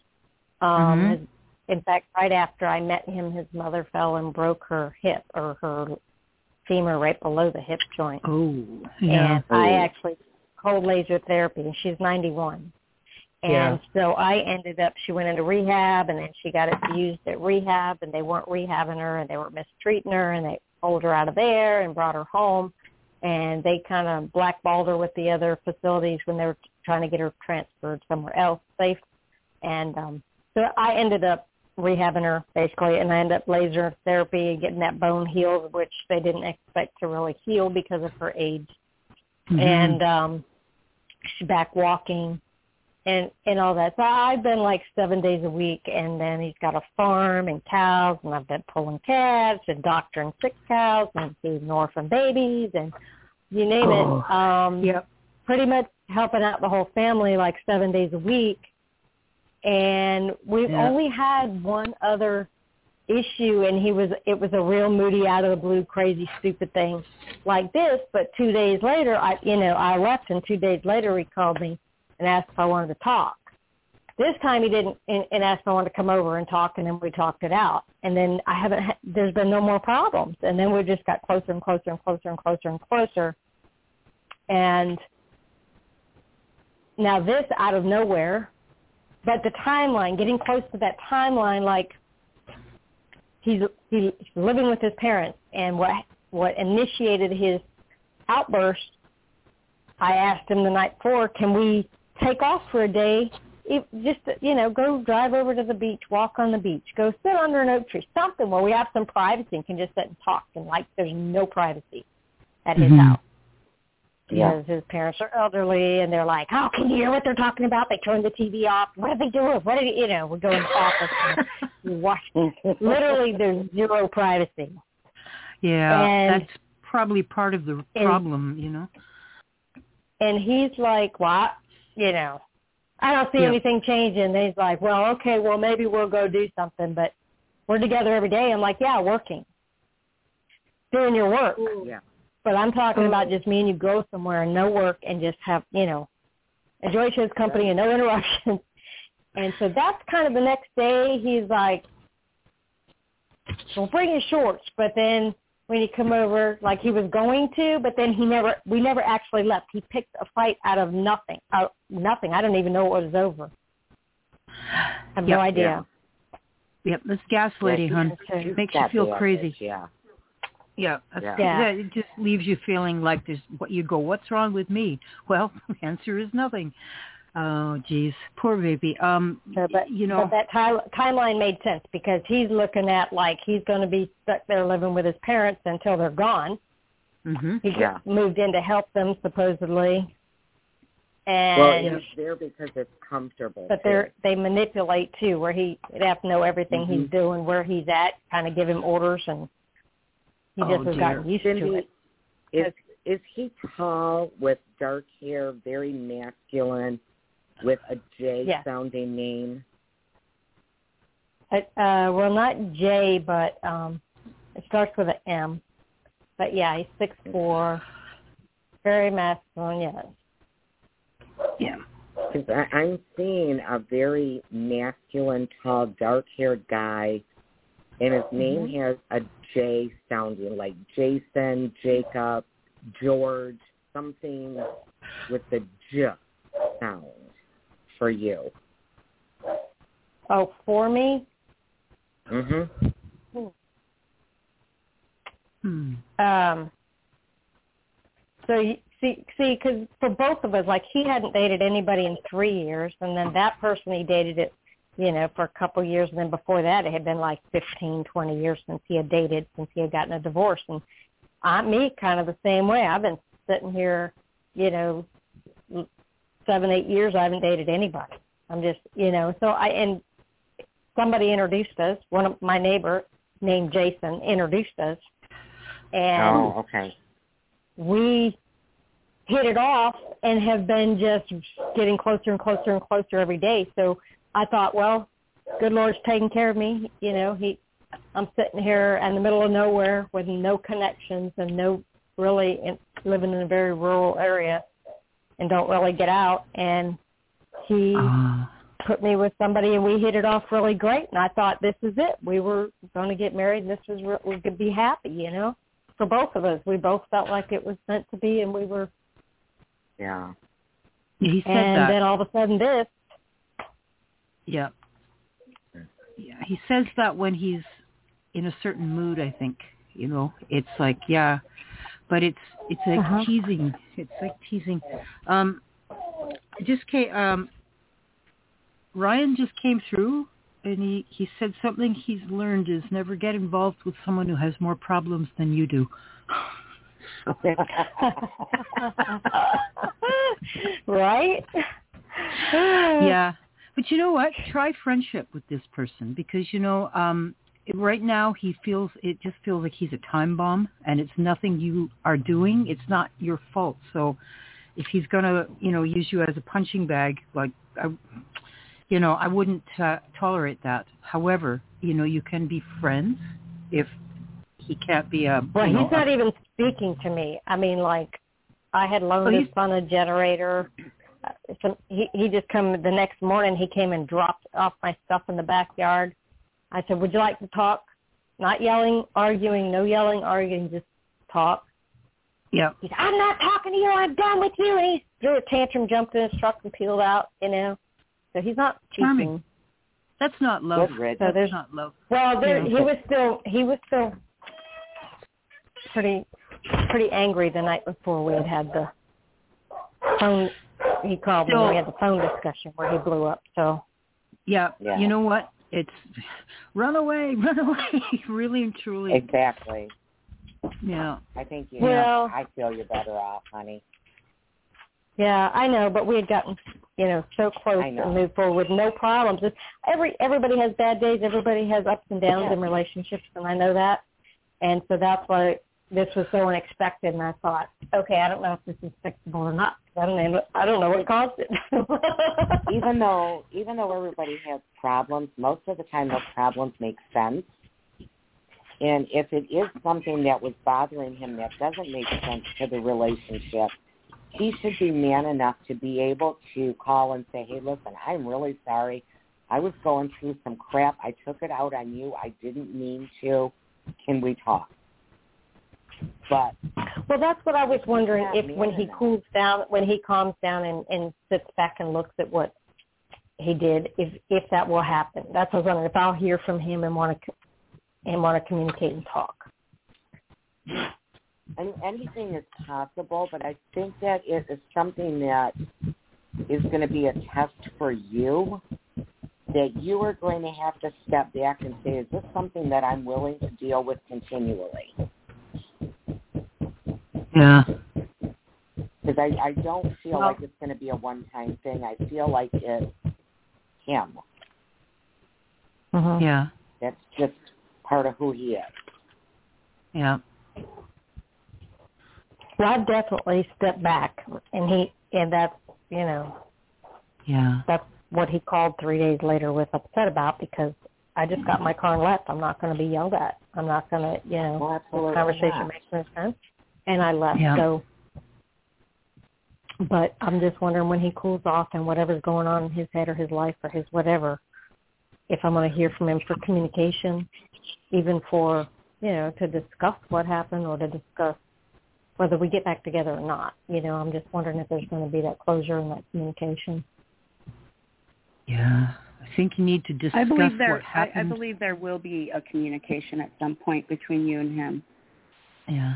In fact, right after I met him, his mother fell and broke her hip, or her femur right below the hip joint. Oh, yeah. And I actually cold laser therapy, and she's 91. And so I ended up, she went into rehab, and then she got abused at rehab, and they weren't rehabbing her, and they were mistreating her, and they pulled her out of there and brought her home, and they kind of blackballed her with the other facilities when they were trying to get her transferred somewhere else safe. And so I ended up rehabbing her, basically, and I ended up laser therapy and getting that bone healed, which they didn't expect to really heal because of her age. And she's back walking and all that. So I've been like 7 days a week, and then he's got a farm and cows, and I've been pulling calves and doctoring sick cows and feeding orphan babies and you name it. Pretty much helping out the whole family like 7 days a week. And we've only had one other issue, and it was a real moody, out of the blue, crazy, stupid thing like this. But 2 days later, I left, and 2 days later he called me and asked if I wanted to talk. This time he didn't, and asked if I wanted to come over and talk, and then we talked it out. And then there's been no more problems. And then we just got closer and closer and closer and closer and closer. And now this out of nowhere, but the timeline, getting close to that timeline, like he's living with his parents, and what initiated his outburst, I asked him the night before, can we take off for a day? Just, go drive over to the beach, walk on the beach, go sit under an oak tree, something where we have some privacy and can just sit and talk, and like there's no privacy at his house. Because his parents are elderly, and they're like, oh, can you hear what they're talking about? They turn the TV off. What are they doing? We go in the office and watch. Literally, there's zero privacy. Yeah, and that's probably part of the problem, And he's like, what? I don't see anything changing. And he's like, well, okay, well, maybe we'll go do something, but we're together every day. I'm like, yeah, working. Doing your work. Yeah. But I'm talking about just me and you go somewhere and no work and just have, enjoy his company and no interruptions. And so that's kind of the next day. He's like, well, bring your shorts. But then when you come over, like he was going to, but then we never actually left. He picked a fight out of nothing. Nothing. I don't even know what was over. I have no idea. Yep, this gaslighting, hon. It makes you feel crazy. Yeah. It just leaves you feeling like what's wrong with me? Well, the answer is nothing. Oh, geez. Poor baby. But that timeline made sense, because he's looking at like he's going to be stuck there living with his parents until they're gone. Mm-hmm. He moved in to help them, supposedly. And he's there because it's comfortable. But they manipulate, too, where he'd have to know everything he's doing, where he's at, kind of give him orders, and he just has gotten used to it. Is he tall with dark hair, very masculine, with a J-sounding name? Well, not J, but it starts with an M. But, yeah, he's 6'4", very masculine, yes. Yeah. Because I'm seeing a very masculine, tall, dark-haired guy, and his name has a J sounding, like Jason, Jacob, George, something with the J sound for you. Oh, for me? Mm-hmm. So, see, because for both of us, like he hadn't dated anybody in 3 years, and then that person he dated it, for a couple of years, and then before that it had been like 15, 20 years since he had dated, since he had gotten a divorce. And me kind of the same way. I've been sitting here, 7, 8 years, I haven't dated anybody. I'm just, and somebody introduced us, one of my neighbor named Jason introduced us, and we hit it off and have been just getting closer and closer and closer every day. So I thought, well, good Lord's taking care of me. I'm sitting here in the middle of nowhere with no connections and living in a very rural area and don't really get out. And he put me with somebody, and we hit it off really great. And I thought, this is it. We were going to get married, and we could be happy, for both of us. We both felt like it was meant to be, and we were. Yeah. He said and that. Then all of a sudden this. Yeah. Yeah. He says that when he's in a certain mood, I think. It's like, but it's like teasing. It's like teasing. Ryan just came through, and he said something he's learned is never get involved with someone who has more problems than you do. Right? Yeah. But you know what? Try friendship with this person, because, right now it just feels like he's a time bomb, and it's nothing you are doing. It's not your fault. So if he's going to, use you as a punching bag, like, I wouldn't tolerate that. However, you can be friends if he can't be a... Well, he's not even speaking to me. I mean, like, I had loaned his son a generator. So he just come the next morning, he came and dropped off my stuff in the backyard. I said, would you like to talk? Not yelling, arguing, no yelling, arguing, just talk. Yeah. He said, I'm not talking to you, I'm done with you. And he threw a tantrum, jumped in his truck and peeled out, So he's not charming. That's not love. Good, so there's not love. Well, he was still pretty angry the night before we had the phone. He called me. We had the phone discussion where he blew up. So yeah. You know what? It's run away, really and truly. Exactly. Yeah. I think I feel you're better off, honey. Yeah, I know, but we had gotten, so close and moved forward with no problems. Everybody has bad days. Everybody has ups and downs in relationships, and I know that. And so that's why this was so unexpected. And I thought, okay, I don't know if this is fixable or not. I don't know what caused it. even though everybody has problems, most of the time those problems make sense. And if it is something that was bothering him that doesn't make sense to the relationship, he should be man enough to be able to call and say, hey, listen, I'm really sorry. I was going through some crap. I took it out on you. I didn't mean to. Can we talk? But well, that's what I was wondering, if when he cools down, when he calms down and sits back and looks at what he did, if that will happen. That's what I was wondering, if I'll hear from him and want to communicate and talk. And anything is possible, but I think that it is something that is going to be a test for you, that you are going to have to step back and say, is this something that I'm willing to deal with continually? Yeah. Because I don't feel like it's going to be a one-time thing. I feel like it's him. Mm-hmm. Yeah. That's just part of who he is. Yeah. Well, I definitely stepped back, and that's, that's what he called 3 days later with upset about, because I just got my car and left. I'm not going to be yelled at. I'm not going to, this conversation makes no sense. And I left. Yeah. So, but I'm just wondering, when he cools off and whatever's going on in his head or his life or his whatever, if I'm going to hear from him for communication, even for, to discuss what happened or to discuss whether we get back together or not. I'm just wondering if there's going to be that closure and that communication. Yeah. I think you need to discuss what happened. I believe there will be a communication at some point between you and him. Yeah.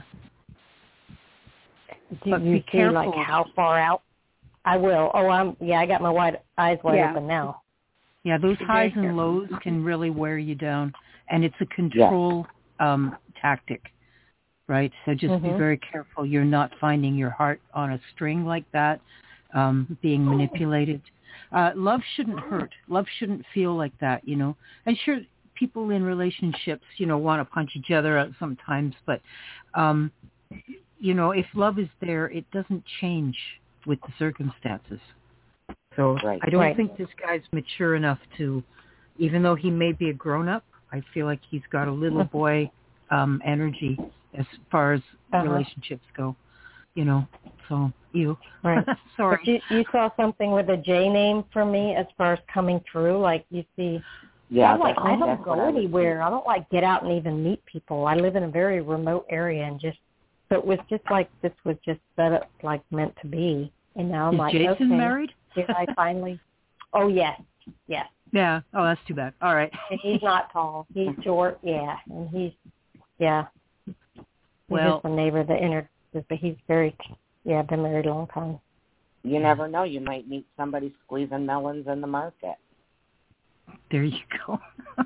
Do but you be see, like, how far out? I will. Oh, I got my eyes wide open now. Yeah, those highs and lows can really wear you down, and it's a control tactic, right? So just be very careful you're not finding your heart on a string like that, being manipulated. Love shouldn't hurt. Love shouldn't feel like that, And sure, people in relationships, want to punch each other out sometimes, but if love is there, it doesn't change with the circumstances. So I don't think this guy's mature enough to, even though he may be a grown-up, I feel like he's got a little boy energy as far as relationships go, So you. Right. Sorry. But you saw something with a J name for me as far as coming through, like you see. Yeah, I don't go anywhere. I don't get out and even meet people. I live in a very remote area, and so it was just like this was just set up like meant to be. And now I'm Is like, Jason married? Did I finally? Oh yes. Yeah. Oh, that's too bad. All right. And he's not tall. He's short. Yeah, and he's well, just a neighbor that entered, but he's been married a long time. You never know. You might meet somebody squeezing melons in the market. There you go.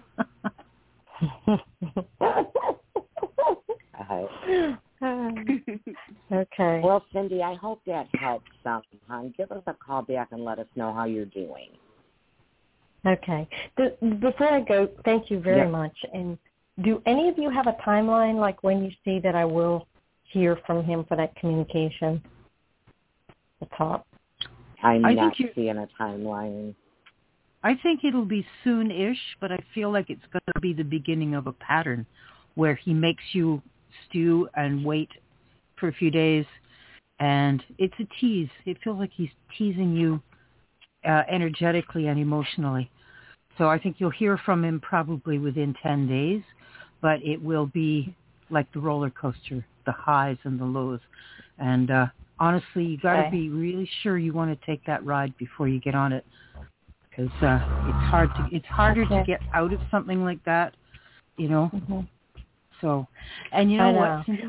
Okay. Well, Cindy, I hope that helps some, hon. Give us a call back and let us know how you're doing. Okay. Before I go, thank you very much. And do any of you have a timeline, like when you see that I will hear from him for that communication? the top. I'm not seeing a timeline. I think it'll be soon-ish, but I feel like it's going to be the beginning of a pattern where he makes you stew and wait for a few days, and it's a tease. It feels like he's teasing you energetically and emotionally. So I think you'll hear from him probably within 10 days, but it will be like the roller coaster, the highs and the lows. And honestly, you got to be really sure you want to take that ride before you get on it, because it's harder to get out of something like that, you know. Mm-hmm. So, and you know what? Cindy,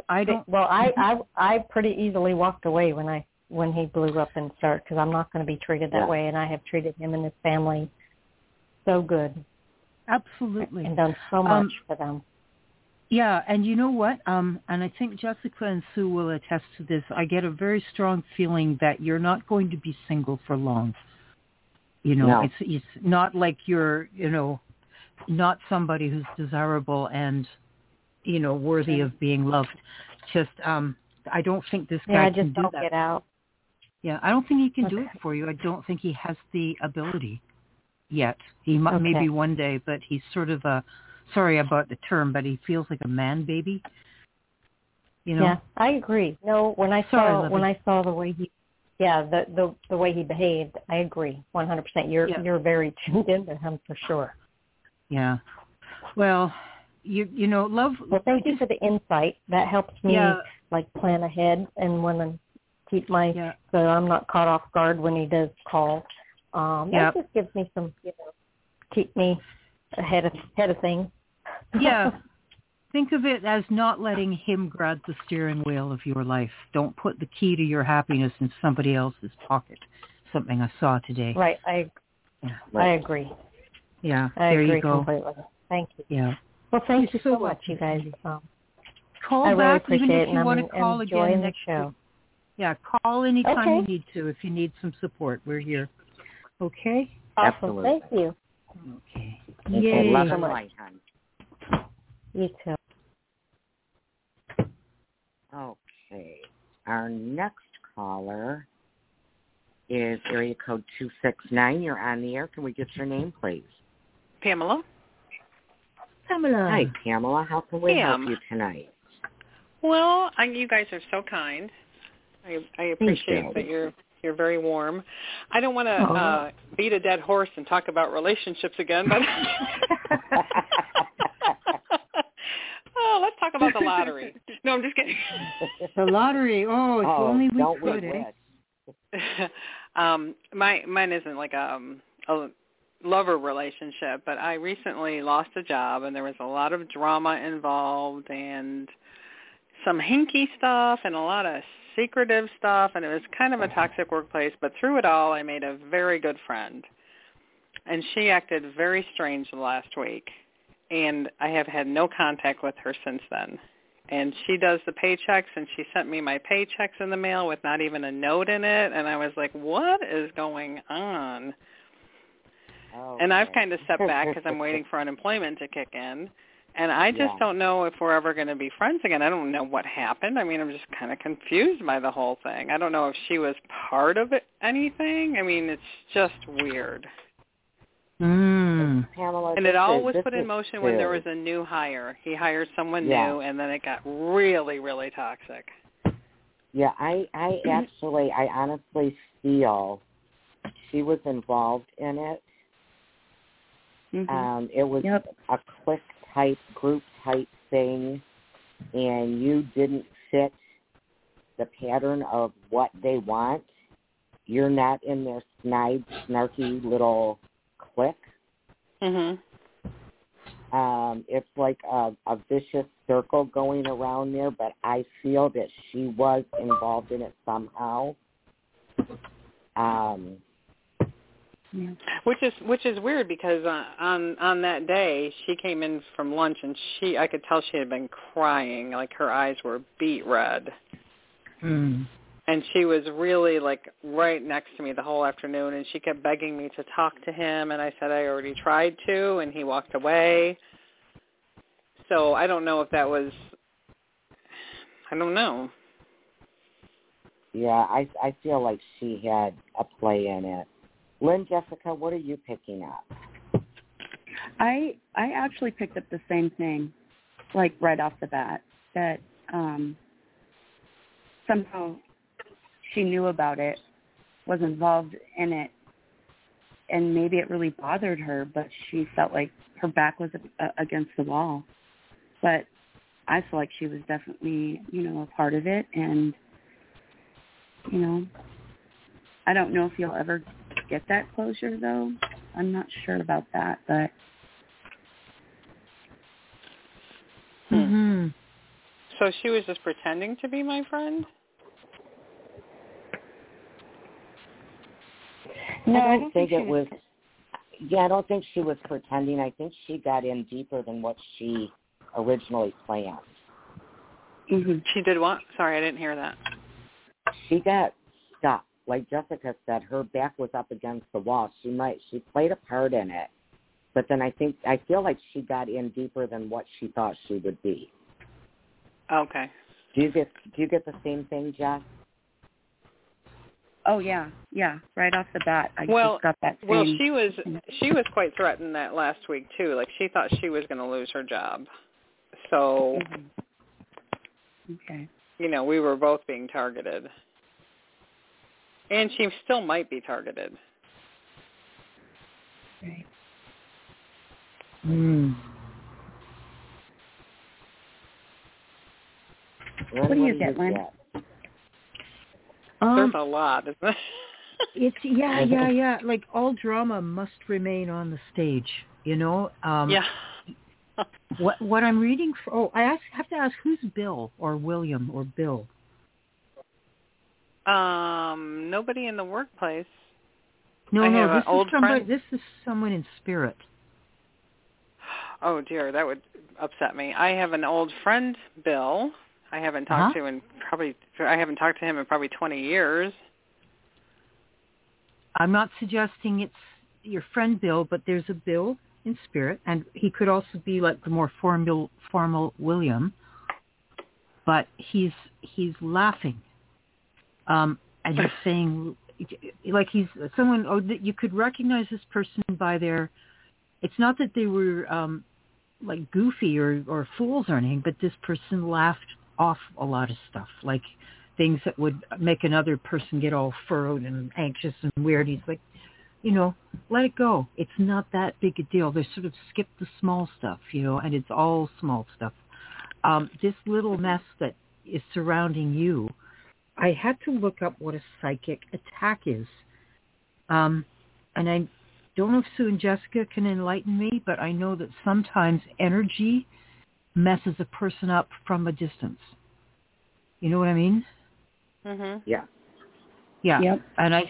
I pretty easily walked away when he blew up and started, because I'm not going to be treated that way, and I have treated him and his family so good. Absolutely. And done so much for them. Yeah, and you know what? And I think Jessica and Sue will attest to this. I get a very strong feeling that you're not going to be single for long. You know, it's not like you're, you know, not somebody who's desirable and, you know, worthy of being loved. Just, I don't think this guy can do that. Get out. Yeah, I don't think he can do it for you. I don't think he has the ability yet. He might maybe one day, but he's sort of sorry about the term, but he feels like a man baby. You know? Yeah, I agree. No, when I saw the way he, the way he behaved, I agree 100%. You're very tuned into him for sure. Yeah. Well, you know, love. Well, thank you for the insight. That helps me like plan ahead and when keep so I'm not caught off guard when he does call. That just gives me some, you know, keep me ahead of things. Yeah. Think of it as not letting him grab the steering wheel of your life. Don't put the key to your happiness in somebody else's pocket. Something I saw today. Right. I agree. Yeah. I there agree you go. Completely. Thank you. Yeah. Well, thank you so much, you guys. Call I back really even if appreciate you it, want to call again next show. week. Yeah, call anytime you need to. If you need some support, we're here. Okay? Awesome. Absolutely. Thank you. Okay. Yay. Love and light, hon. You too. Okay. Our next caller is area code 269. You're on the air. Can we get your name, please? Pamela. Hi, Pamela. How can we help you tonight? Well, you guys are so kind. I appreciate that you're very warm. I don't want to beat a dead horse and talk about relationships again, but let's talk about the lottery. No, I'm just kidding. The lottery. Oh, it's only we could, eh? Mine isn't like a lover relationship, but I recently lost a job, and there was a lot of drama involved and some hinky stuff and a lot of secretive stuff, and it was kind of a toxic workplace. But through it all, I made a very good friend, and she acted very strange last week, and I have had no contact with her since then. And she does the paychecks, and she sent me my paychecks in the mail with not even a note in it, and I was like, what is going on? Okay. And I've kind of stepped back because I'm waiting for unemployment to kick in. And I just don't know if we're ever going to be friends again. I don't know what happened. I mean, I'm just kind of confused by the whole thing. I don't know if she was part of anything. I mean, it's just weird. Pamela, and it all was put in motion when there was a new hire. He hired someone new, and then it got really, really toxic. Yeah, I honestly feel she was involved in it. Mm-hmm. It was a clique type, group type thing, and you didn't fit the pattern of what they want. You're not in their snarky little clique. Mhm. It's like a vicious circle going around there, but I feel that she was involved in it somehow. Which is weird because on that day she came in from lunch and I could tell she had been crying, like her eyes were beet red. And she was really like right next to me the whole afternoon, and she kept begging me to talk to him, and I said I already tried to, and he walked away. So I don't know if that was, I don't know. I feel like she had a play in it. Lynn, Jessica, what are you picking up? I actually picked up the same thing, like right off the bat, that somehow she knew about it, was involved in it, and maybe it really bothered her, but she felt like her back was against the wall. But I feel like she was definitely, a part of it, and, I don't know if you'll ever get that closure, though. I'm not sure about that, but... Mm-hmm. So she was just pretending to be my friend? No, I don't think it was. Yeah, I don't think she was pretending. I think she got in deeper than what she originally planned. Mm-hmm. She did what? Sorry, I didn't hear that. She got stuck. Like Jessica said, her back was up against the wall. She played a part in it, but then I feel like she got in deeper than what she thought she would be. Okay. Do you get the same thing, Jess? Oh yeah, right off the bat, I just got that same. Well, she was quite threatened that last week too. Like she thought she was going to lose her job. So, okay. We were both being targeted, and she still might be targeted. Right. What do you get, Lynn? There's a lot, isn't there? It's yeah. Like all drama must remain on the stage, Yeah. what I'm reading I have to ask, who's Bill or William or Bill? Nobody in the workplace. No, this is someone in spirit. Oh dear, that would upset me. I have an old friend, Bill. I haven't talked to him in probably 20 years. I'm not suggesting it's your friend Bill, but there's a Bill in spirit, and he could also be like the more formal William. But he's laughing, and he's saying, like he's someone. Oh, you could recognize this person by their. It's not that they were like goofy or fools or anything, but this person laughed off a lot of stuff, like things that would make another person get all furrowed and anxious and weird. He's like, let it go. It's not that big a deal. They sort of skip the small stuff, and it's all small stuff. This little mess that is surrounding you, I had to look up what a psychic attack is. And I don't know if Sue and Jessica can enlighten me, but I know that sometimes energy messes a person up from a distance. You know what I mean? Mhm. Yeah. Yeah. Yep.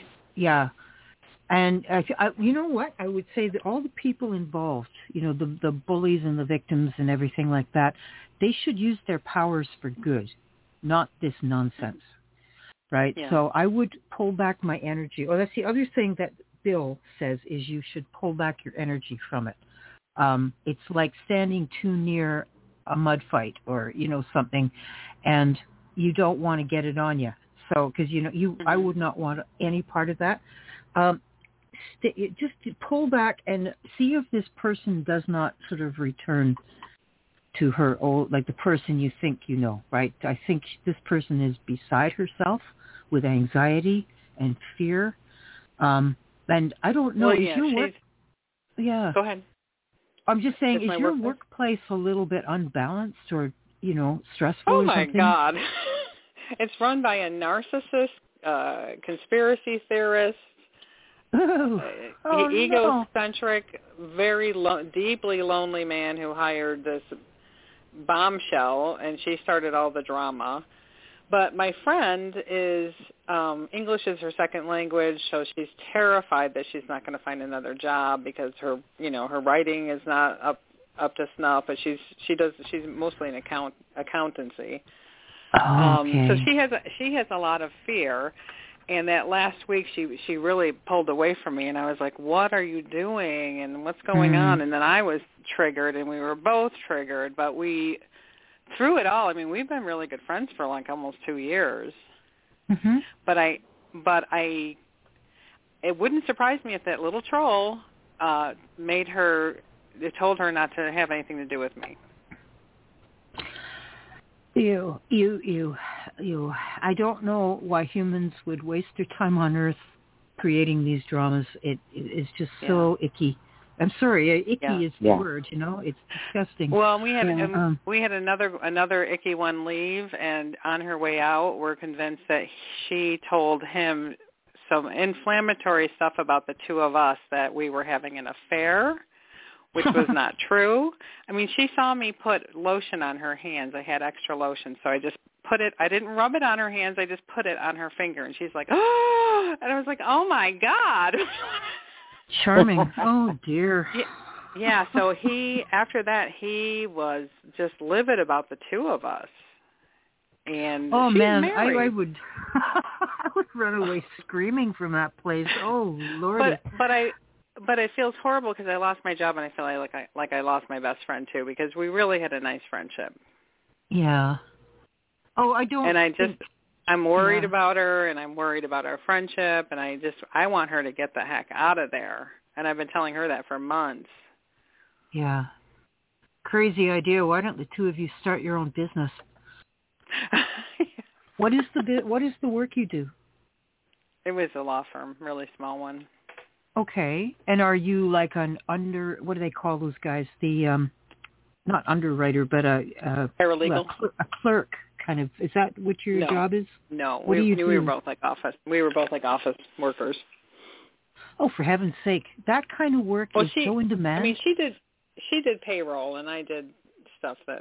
And you know what? I would say that all the people involved, the bullies and the victims and everything like that, they should use their powers for good, not this nonsense. Right? Yeah. So I would pull back my energy. That's the other thing that Bill says is you should pull back your energy from it. It's like standing too near a mud fight or, something, and you don't want to get it on you. So, because, I would not want any part of that. Just pull back and see if this person does not sort of return to her old, like the person you think right? I think this person is beside herself with anxiety and fear. And I don't know. Well, yeah, Go ahead. I'm just saying, is your workplace a little bit unbalanced or, stressful or something? Oh, my God. It's run by a narcissist, conspiracy theorist, egocentric, very deeply lonely man who hired this bombshell, and she started all the drama. But my friend is English is her second language, so she's terrified that she's not going to find another job because her writing is not up to snuff. But she's mostly in accountancy. Okay. So she has a lot of fear. And that last week she really pulled away from me, and I was like, "What are you doing? And what's going on?" And then I was triggered, and we were both triggered. But through it all, I mean, we've been really good friends for like almost 2 years. Mm-hmm. But it wouldn't surprise me if that little troll told her not to have anything to do with me. You. I don't know why humans would waste their time on Earth creating these dramas. It is just so icky. I'm sorry, icky is the word. It's disgusting. Well, we had another icky one leave, and on her way out, we're convinced that she told him some inflammatory stuff about the two of us, that we were having an affair, which was not true. I mean, she saw me put lotion on her hands. I had extra lotion, so I just put it. I didn't rub it on her hands. I just put it on her finger, and she's like, "Oh!" And I was like, "Oh my God." Charming. Oh dear. Yeah. So after that, he was just livid about the two of us. And oh she's man, married. I would run away screaming from that place. Oh Lord. But it feels horrible because I lost my job, and I feel like I lost my best friend too, because we really had a nice friendship. Yeah. Oh, I don't. And I'm worried about her, and I'm worried about our friendship, and I want her to get the heck out of there. And I've been telling her that for months. Yeah. Crazy idea. Why don't the two of you start your own business? What is the work you do? It was a law firm, really small one. Okay. And are you like what do they call those guys? The not underwriter, but a paralegal, a clerk kind of. Is that what your job is? No. What do you do? We were both like office. We were both like office workers. Oh, for heaven's sake! That kind of work is so in demand. I mean, she did payroll, and I did stuff that,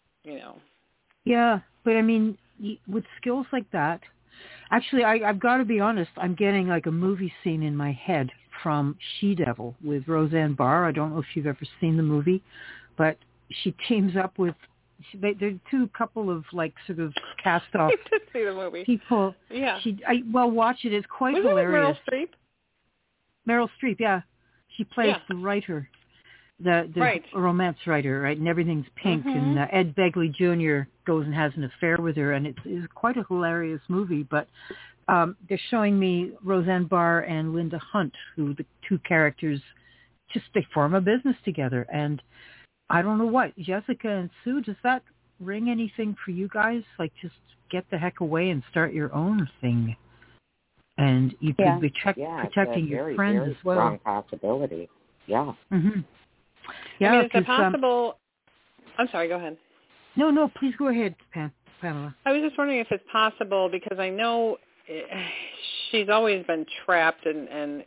Yeah, but I mean, with skills like that, actually, I've got to be honest. I'm getting like a movie scene in my head from She-Devil with Roseanne Barr. I don't know if you've ever seen the movie, but she teams up with. They're two couple of like sort of cast off see the movie. people. Yeah. Watch it. It's quite Was hilarious. It Meryl Streep? Meryl Streep, yeah. She plays the writer, the romance writer, right? And everything's pink. Mm-hmm. And Ed Begley Jr. goes and has an affair with her, and it's quite a hilarious movie. But they're showing me Roseanne Barr and Linda Hunt, who the two characters, they form a business together. And I don't know what, Jessica and Sue, does that ring anything for you guys? Like, just get the heck away and start your own thing. And you could be protecting your friends very as well. Strong possibility. Yeah. Mm-hmm. Yeah. I mean, is it possible? I'm sorry. Go ahead. No. Please go ahead, Pamela. I was just wondering if it's possible, because I know she's always been trapped, and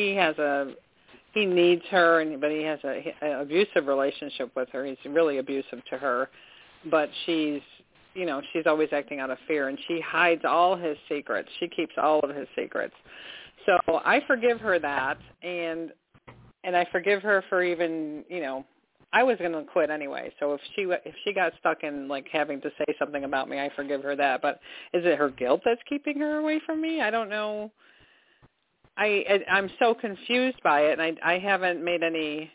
he needs her, but he has an abusive relationship with her. He's really abusive to her, but she's always acting out of fear, and she hides all his secrets. She keeps all of his secrets. So I forgive her that, and I forgive her for even, I was going to quit anyway. So if she got stuck in like having to say something about me, I forgive her that. But is it her guilt that's keeping her away from me? I don't know. I'm so confused by it, and I haven't made any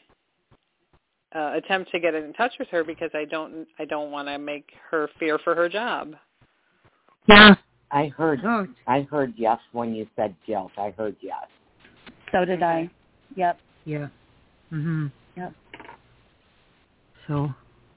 attempt to get in touch with her, because I don't want to make her fear for her job. Yeah, I heard yes when you said guilt. I heard yes. So did I. Yep. Yeah. Mhm. Yep. So,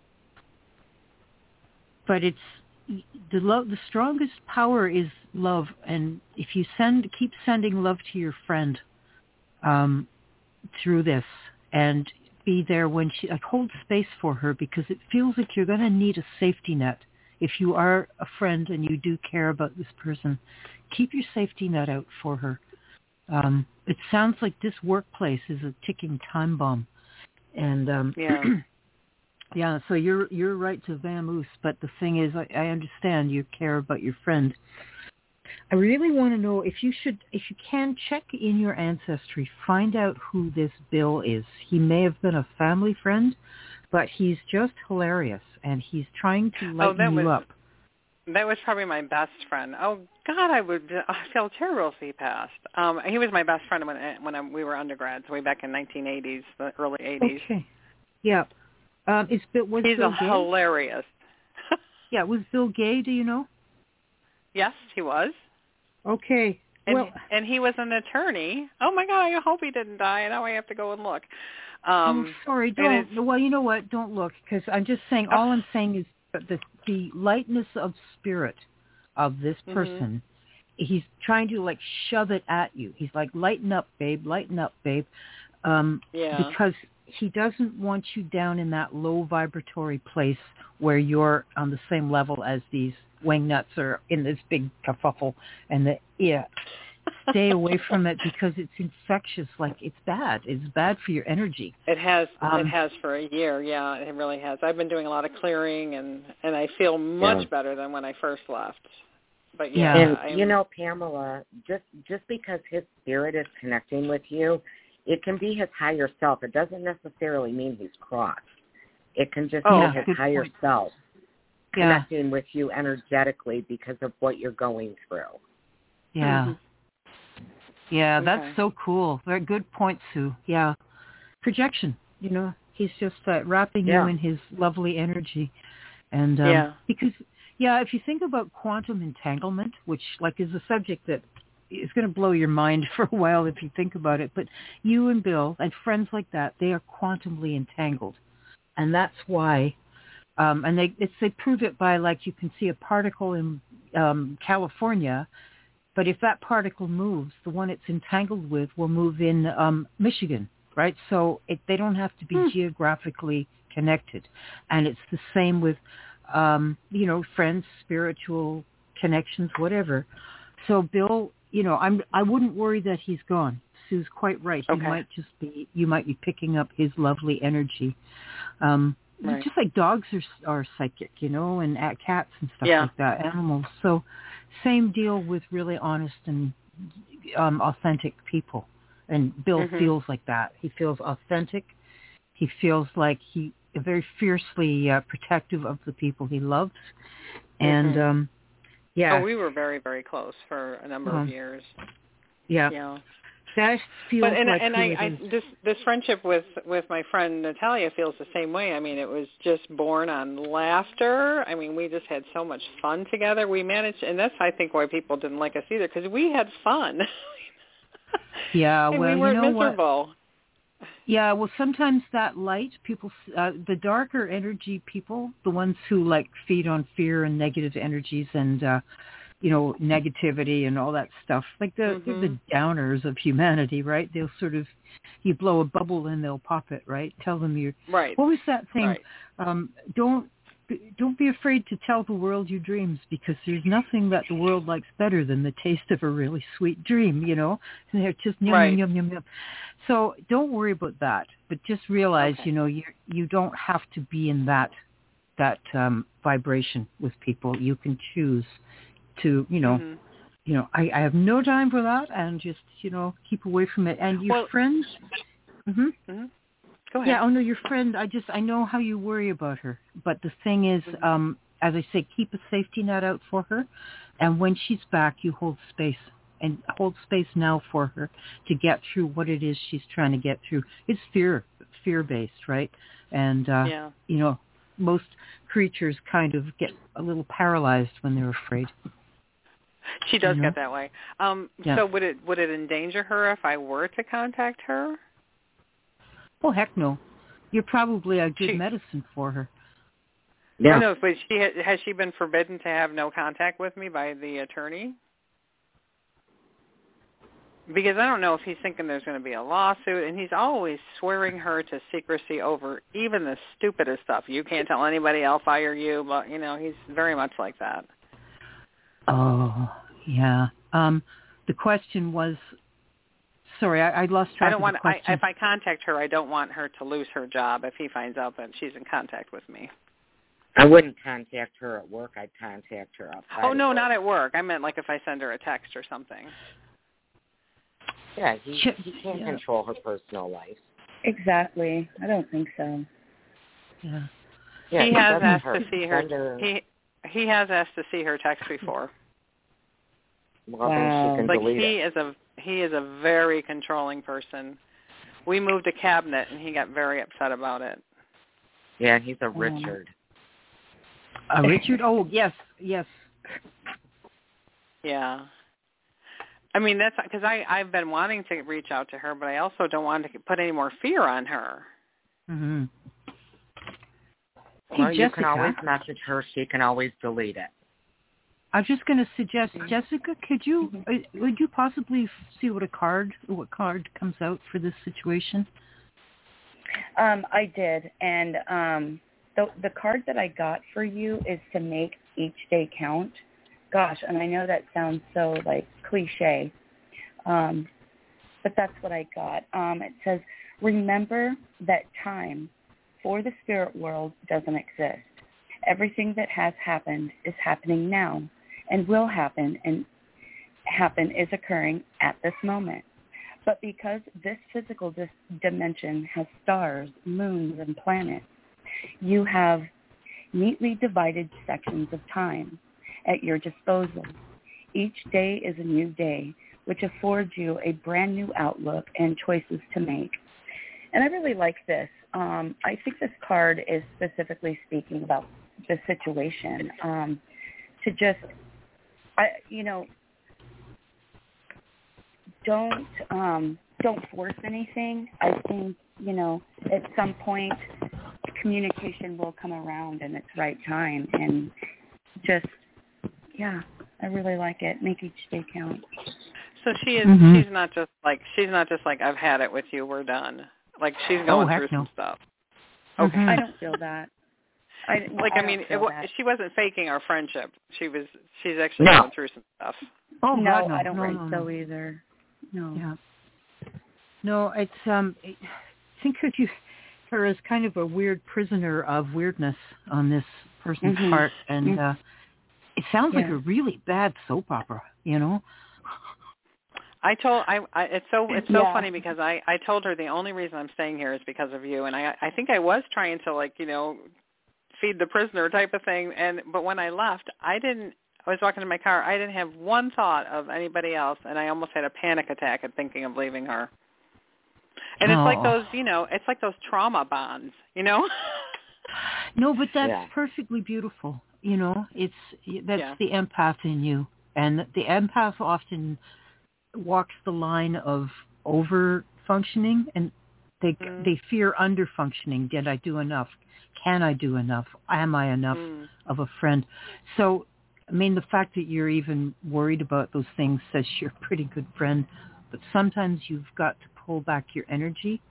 but it's the strongest power is love, and if you keep sending love to your friend through this, and be there when she hold space for her, because it feels like you're going to need a safety net. If you are a friend and you do care about this person, keep your safety net out for her. It sounds like this workplace is a ticking time bomb, and yeah. So you're right to vamoose, but the thing is, I understand you care about your friend. I really want to know if you can check in your ancestry, find out who this Bill is. He may have been a family friend, but he's just hilarious, and he's trying to lighten you up. That was probably my best friend. Oh God, I feel terrible if he passed. He was my best friend when we were undergrads, way back in 1980s, the early 80s. Okay. Yeah. He's Bill gay? Hilarious. Yeah. Was Bill gay? Do you know? Yes, he was. Okay. And he was an attorney. Oh my God! I hope he didn't die. Now I have to go and look. Sorry, don't. Well, you know what? Don't look, because I'm just saying. All I'm saying is the lightness of spirit of this person. He's trying to like shove it at you. He's like, lighten up, babe. Because he doesn't want you down in that low vibratory place where you're on the same level as these wingnuts or in this big kerfuffle. And stay away from it because it's infectious. Like, it's bad. It's bad for your energy. It has for a year. Yeah, it really has. I've been doing a lot of clearing, and I feel much better than when I first left. But and you know, Pamela, just because his spirit is connecting with you, it can be his higher self. It doesn't necessarily mean he's crossed. It can just be his higher self connecting with you energetically because of what you're going through. Yeah. Yeah, that's so cool. Very good point, Sue. Yeah. Projection, you know, he's just wrapping you in his lovely energy. And because, if you think about quantum entanglement, which like is a subject that is going to blow your mind for a while if you think about it, but you and Bill and friends like that, they are quantumly entangled. And that's why, and they prove it by, like, you can see a particle in California, but if that particle moves, the one it's entangled with will move in Michigan, right? So they don't have to be geographically connected. And it's the same with, friends, spiritual connections, whatever. So Bill, I wouldn't worry that he's gone. Sue's quite right. You might be picking up his lovely energy. Just like dogs are psychic, and cats and stuff like that, animals. So same deal with really honest and authentic people. And Bill feels like that. He feels authentic. He feels like he very fiercely protective of the people he loves. And we were very, very close for a number of years. Yeah. That feels this friendship with my friend Natalia feels the same way. I mean, it was just born on laughter. I mean, we just had so much fun together. We managed, and that's, I think, why people didn't like us either, because we had fun. Yeah, and well, we weren't you know miserable. What? Yeah, well, sometimes that light, people, the darker energy people, the ones who like feed on fear and negative energies and, negativity and all that stuff, like they're the downers of humanity, right? They'll sort of, you blow a bubble and they'll pop it, right? Tell them you're, right. What was that thing? Right. Don't be afraid to tell the world your dreams, because there's nothing that the world likes better than the taste of a really sweet dream, And they're just yum, yum, yum, yum. So don't worry about that, but just realize, you don't have to be in that vibration with people. You can choose to, I have no time for that, and just, keep away from it. And your friends. Go ahead. Yeah, oh no, your friend, I know how you worry about her. But the thing is, as I say, keep a safety net out for her. And when she's back, you hold space. And hold space now for her to get through what it is she's trying to get through. It's fear-based, right? And, most creatures kind of get a little paralyzed when they're afraid. She does get that way. So would it endanger her if I were to contact her? Oh, heck no. You're probably a good medicine for her. Yeah. Oh, no, but has she been forbidden to have no contact with me by the attorney? Because I don't know if he's thinking there's going to be a lawsuit, and he's always swearing her to secrecy over even the stupidest stuff. You can't tell anybody, I'll fire you, but, he's very much like that. Oh, yeah. The question was, sorry, I lost track of the question. If I contact her, I don't want her to lose her job if he finds out that she's in contact with me. I wouldn't contact her at work. I'd contact her outside. Oh, no, not at work. I meant like if I send her a text or something. Yeah, he can't control her personal life. Exactly. I don't think so. Yeah. He has asked to see her. He has asked to see her text before. Well, then she can delete it. He is a very controlling person. We moved a cabinet, and he got very upset about it. Yeah, he's a Richard. A Richard? Oh, yes. Yeah. I mean, that's because I've been wanting to reach out to her, but I also don't want to put any more fear on her. Mm-hmm. Well, Hey, you Jessica, can always message her. She can always delete it. I was just going to suggest, Jessica, would you possibly see what card comes out for this situation? I did, and the card that I got for you is to make each day count. Gosh, and I know that sounds so like cliche, but that's what I got. It says, remember that time for the spirit world doesn't exist. Everything that has happened is happening now, and will happen is occurring at this moment. But because this physical dimension has stars, moons, and planets, you have neatly divided sections of time at your disposal. Each day is a new day, which affords you a brand new outlook and choices to make. And I really like this. I think this card is specifically speaking about the situation. To just, don't force anything. I think, at some point communication will come around in its right time, and just, I really like it. Make each day count. So she is. Mm-hmm. She's not just like I've had it with you. We're done. Like she's going through some stuff. Okay. I don't feel that. She wasn't faking our friendship. She's actually going through some stuff. Oh, no, God, no. I don't think so either. No. Yeah. No, it's think of her as kind of a weird prisoner of weirdness on this person's part, and it sounds like a really bad soap opera, It's so funny because I told her the only reason I'm staying here is because of you, and I think I was trying to feed the prisoner type of thing, but when I left, I was walking in my car, I didn't have one thought of anybody else, and I almost had a panic attack at thinking of leaving her. And it's like those, it's like those trauma bonds, No, but that's perfectly beautiful. That's the empath in you, and the empath often walks the line of over functioning, and they fear under functioning. Did I do enough? Can I do enough? Am I enough of a friend? So, I mean, the fact that you're even worried about those things says you're a pretty good friend, but sometimes you've got to pull back your energy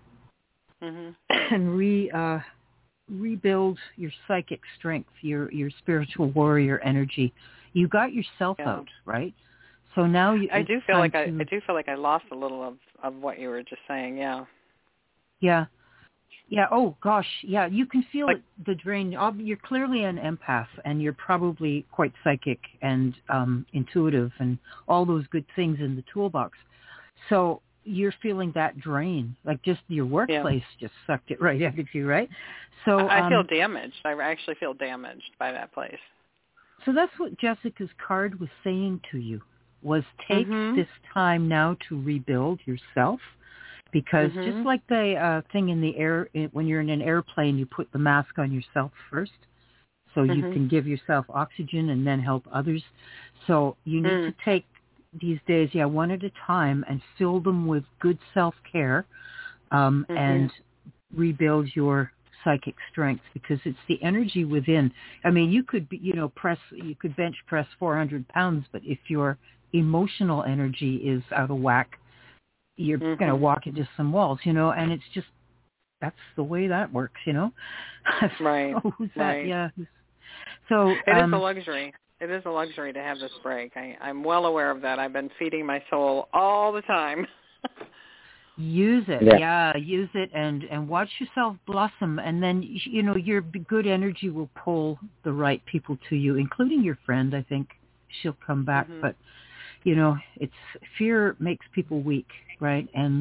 and rebuild your psychic strength, your spiritual warrior energy. You got yourself out, right? So now I do feel like I lost a little of what you were just saying. Yeah. Oh gosh. Yeah. You can feel the drain. You're clearly an empath, and you're probably quite psychic and intuitive, and all those good things in the toolbox. So you're feeling that drain, like just your workplace just sucked it right out of you, right? So I feel damaged. I actually feel damaged by that place. So that's what Jessica's card was saying to you. Was take this time now to rebuild yourself, because just like the thing in the air, when you're in an airplane, you put the mask on yourself first so you can give yourself oxygen and then help others. So you need to take these days, one at a time, and fill them with good self-care and rebuild your psychic strength, because it's the energy within. I mean, you could be, you could bench press 400 pounds, but if your emotional energy is out of whack, you're going to walk into some walls, and it's just, that's the way that works, Right. So who's that? Yeah. So it is a luxury. It is a luxury to have this break. I'm well aware of that. I've been feeding my soul all the time. Use it. Use it and watch yourself blossom. And then, your good energy will pull the right people to you, including your friend. I think she'll come back. But, it's fear makes people weak, right? And,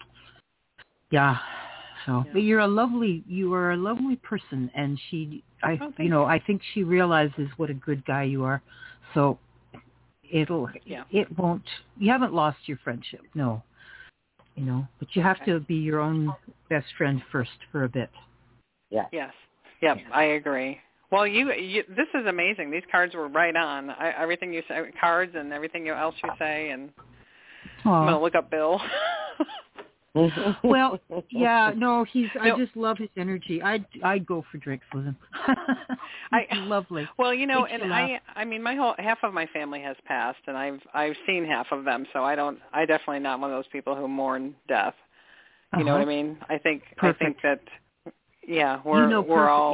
but you are a lovely person. And I think she realizes what a good guy you are. So it won't, you haven't lost your friendship. No. But you have to be your own best friend first for a bit. Yeah. Yes. Yep. I agree. Well, you this is amazing. These cards were right on. Everything you say, cards and everything else you say, and I'm going to look up Bill. Well, yeah, no, I just love his energy. I'd go for drinks with him. He's lovely. Well, and I mean, half of my family has passed, and I've seen half of them, so I definitely not one of those people who mourn death. You know what I mean? I think that we're all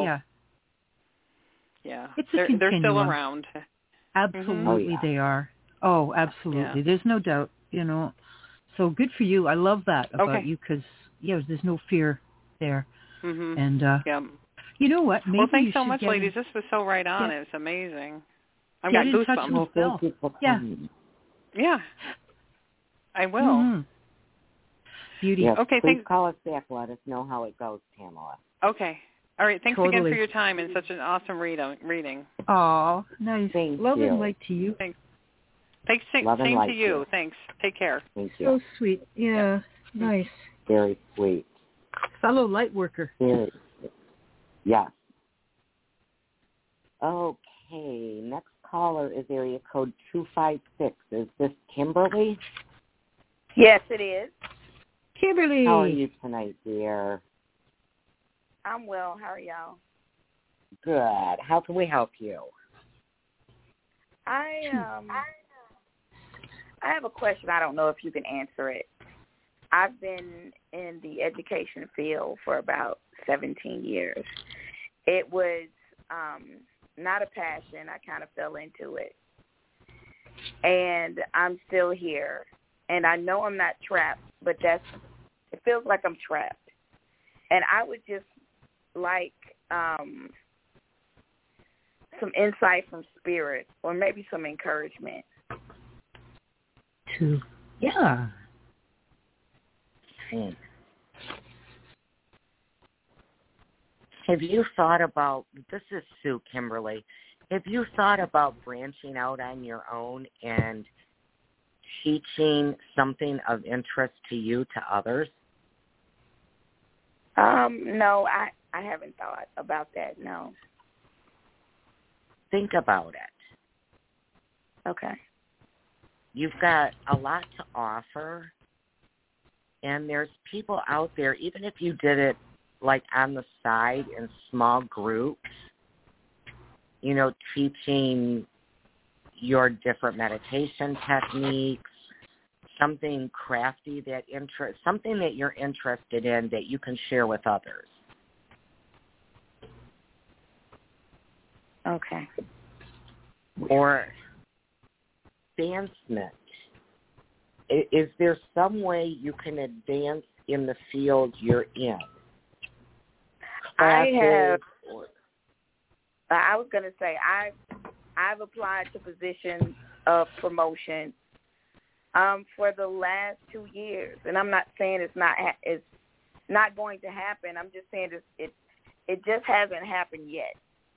It's they're still around. Absolutely, they are. Oh, absolutely. There's no doubt. So good for you. I love that about you because there's no fear there. And you know what? Maybe thanks so much, ladies. This was so right on. It's amazing. I've got goosebumps. Thank you for coming. Yeah, I will. Beauty. Yes, okay, please call us back. Let us know how it goes, Pamela. Okay. All right. Thanks again for your time and such an awesome reading. Oh, nice. Thank Love you. and light to you. Thanks. Same to you. Thanks. Take care. Thank you. So sweet. Yeah. Nice. Very sweet. Fellow light worker. Very sweet. Yes. Okay. Next caller is area code 256. Is this Kimberly? Yes, it is. Kimberly. How are you tonight, dear? I'm well. How are y'all? Good. How can we help you? I have a question. I don't know if you can answer it. I've been in the education field for about 17 years. It was not a passion. I kind of fell into it. And I'm still here. And I know I'm not trapped, but it feels like I'm trapped. And I would just like some insight from spirit or maybe some encouragement. Yeah. Have you thought about, this is Sue, Kimberly, have you thought about branching out on your own and teaching something of interest to you to others? No, I haven't thought about that, no. Think about it. Okay. You've got a lot to offer, and there's people out there, even if you did it like on the side in small groups, teaching your different meditation techniques, something crafty something that you're interested in that you can share with others. Okay. Or advancement. Is there some way you can advance in the field you're in? I was going to say I've applied to positions of promotion for the last 2 years, and I'm not saying it's not going to happen. I'm just saying it just hasn't happened yet.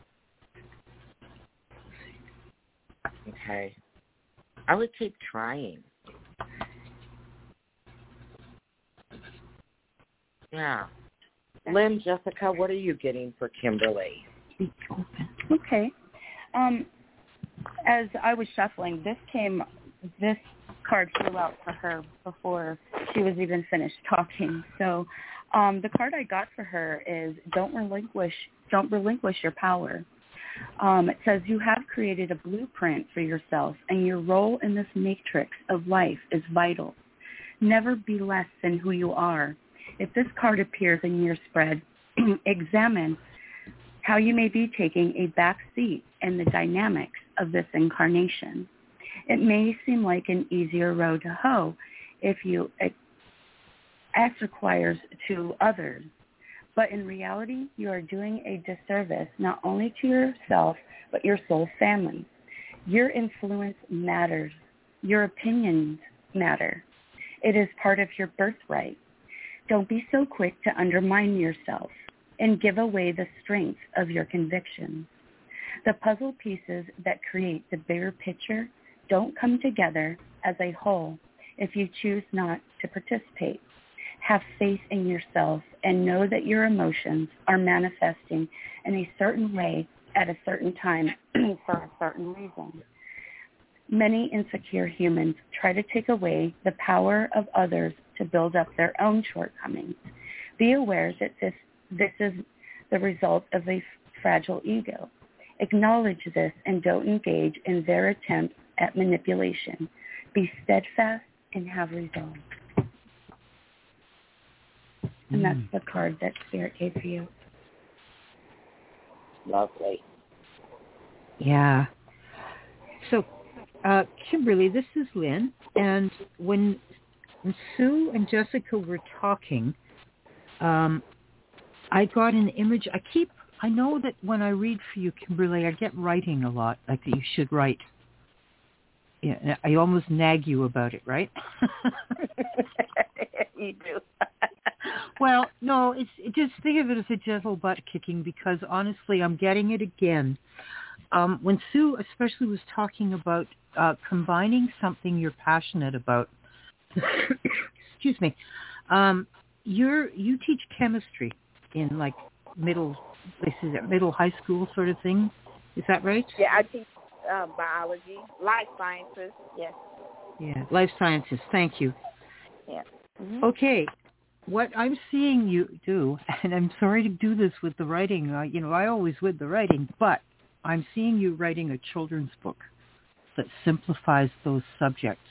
Okay. I would keep trying. Yeah. Lynn, Jessica, what are you getting for Kimberly? Okay. As I was shuffling, this card flew out for her before she was even finished talking. So the card I got for her is don't relinquish your power. It says you have created a blueprint for yourself, and your role in this matrix of life is vital. Never be less than who you are. If this card appears in your spread, examine how you may be taking a back seat in the dynamics of this incarnation. It may seem like an easier road to hoe if you acquires to others, but in reality, you are doing a disservice not only to yourself, but your soul family. Your influence matters. Your opinions matter. It is part of your birthright. Don't be so quick to undermine yourself and give away the strength of your convictions. The puzzle pieces that create the bigger picture don't come together as a whole if you choose not to participate. Have faith in yourself and know that your emotions are manifesting in a certain way at a certain time for a certain reason. Many insecure humans try to take away the power of others to build up their own shortcomings. Be aware that this is the result of a fragile ego. Acknowledge this and don't engage in their attempts at manipulation. Be steadfast and have resolve. And that's the card that Spirit gave for you. Lovely. Yeah. So, Kimberly, this is Lynn. And when Sue and Jessica were talking, I got an image. I know that when I read for you, Kimberly, I get writing a lot, like that you should write. Yeah, I almost nag you about it, right? You do. Well, no, just think of it as a gentle butt kicking, because honestly, I'm getting it again. When Sue especially was talking about combining something you're passionate about, excuse me, you teach chemistry in like middle high school sort of thing. Is that right? Yeah, I teach biology, life sciences. Yes. Yeah, life sciences. Thank you. Yeah. Mm-hmm. Okay. What I'm seeing you do, and I'm sorry to do this with the writing, I always with the writing, but I'm seeing you writing a children's book that simplifies those subjects.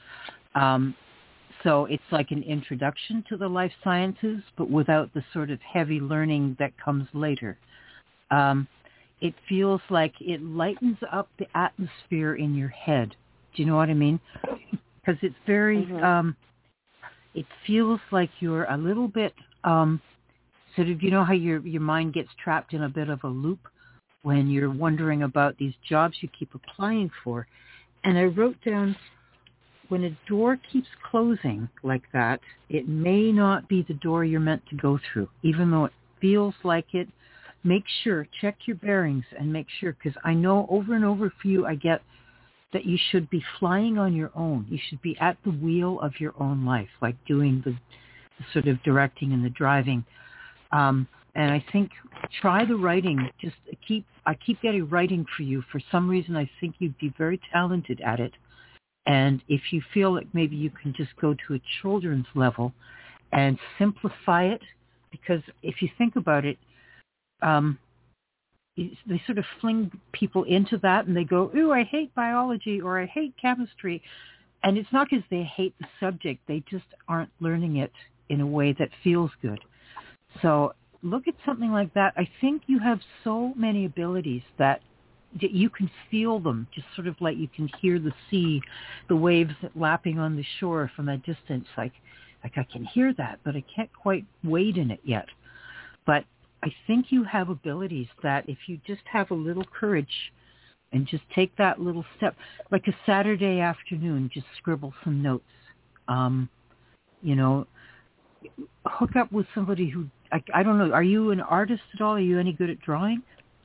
So it's like an introduction to the life sciences, but without the sort of heavy learning that comes later. It feels like it lightens up the atmosphere in your head. Do you know what I mean? Because it's very... it feels like you're a little bit sort of, you know how your mind gets trapped in a bit of a loop when you're wondering about these jobs you keep applying for. And I wrote down, when a door keeps closing like that, it may not be the door you're meant to go through, even though it feels like it. Make sure, check your bearings and make sure, because I know over and over for you, I get that you should be flying on your own. You should be at the wheel of your own life, like doing the sort of directing and the driving. And I think try the writing. I keep getting writing for you. For some reason, I think you'd be very talented at it. And if you feel like maybe you can just go to a children's level and simplify it, because if you think about it, they sort of fling people into that and they go, ooh, I hate biology or I hate chemistry. And it's not because they hate the subject. They just aren't learning it in a way that feels good. So look at something like that. I think you have so many abilities that you can feel them, just sort of like you can hear the sea, the waves lapping on the shore from a distance. Like I can hear that, but I can't quite wade in it yet. But I think you have abilities that if you just have a little courage and just take that little step, like a Saturday afternoon, just scribble some notes. Hook up with somebody who, I don't know, are you an artist at all? Are you any good at drawing?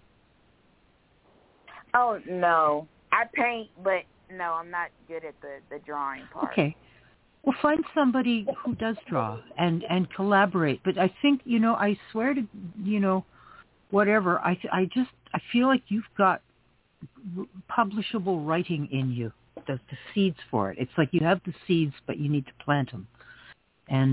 Oh, no. I paint, but no, I'm not good at the drawing part. Okay. Well, find somebody who does draw and collaborate. But I think, I swear to, whatever, I feel like you've got publishable writing in you, the seeds for it. It's like you have the seeds, but you need to plant them. And,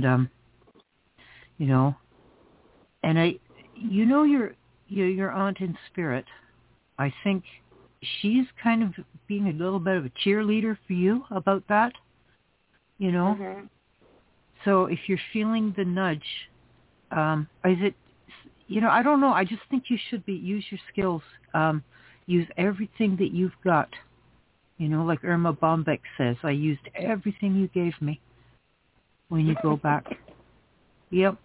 and your aunt in spirit, I think she's kind of being a little bit of a cheerleader for you about that. Mm-hmm. So if you're feeling the nudge, is it, I don't know. I just think you should use your skills, use everything that you've got. Like Irma Bombeck says, I used everything you gave me when you go back. Yep.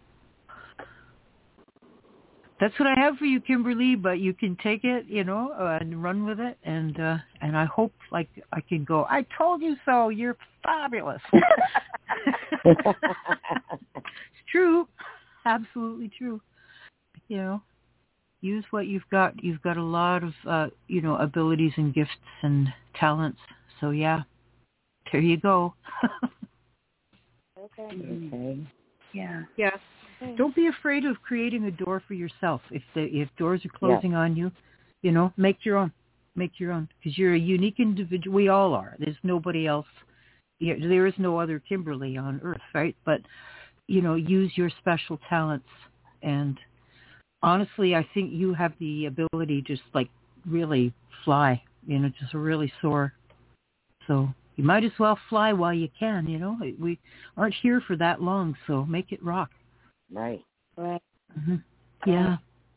That's what I have for you, Kimberly, but you can take it, and run with it. And I hope, like, I can go, I told you so. You're fabulous. It's true. Absolutely true. Use what you've got. You've got a lot of, abilities and gifts and talents. So, yeah, there you go. Okay. Yeah. Yeah. Don't be afraid of creating a door for yourself. If doors are closing on you, make your own. Make your own, because you're a unique individual. We all are. There's nobody else. There is no other Kimberly on earth, right? But, use your special talents. And honestly, I think you have the ability to just like really fly, just really soar. So you might as well fly while you can, We aren't here for that long, so make it rock. Right. Mm-hmm. Yeah.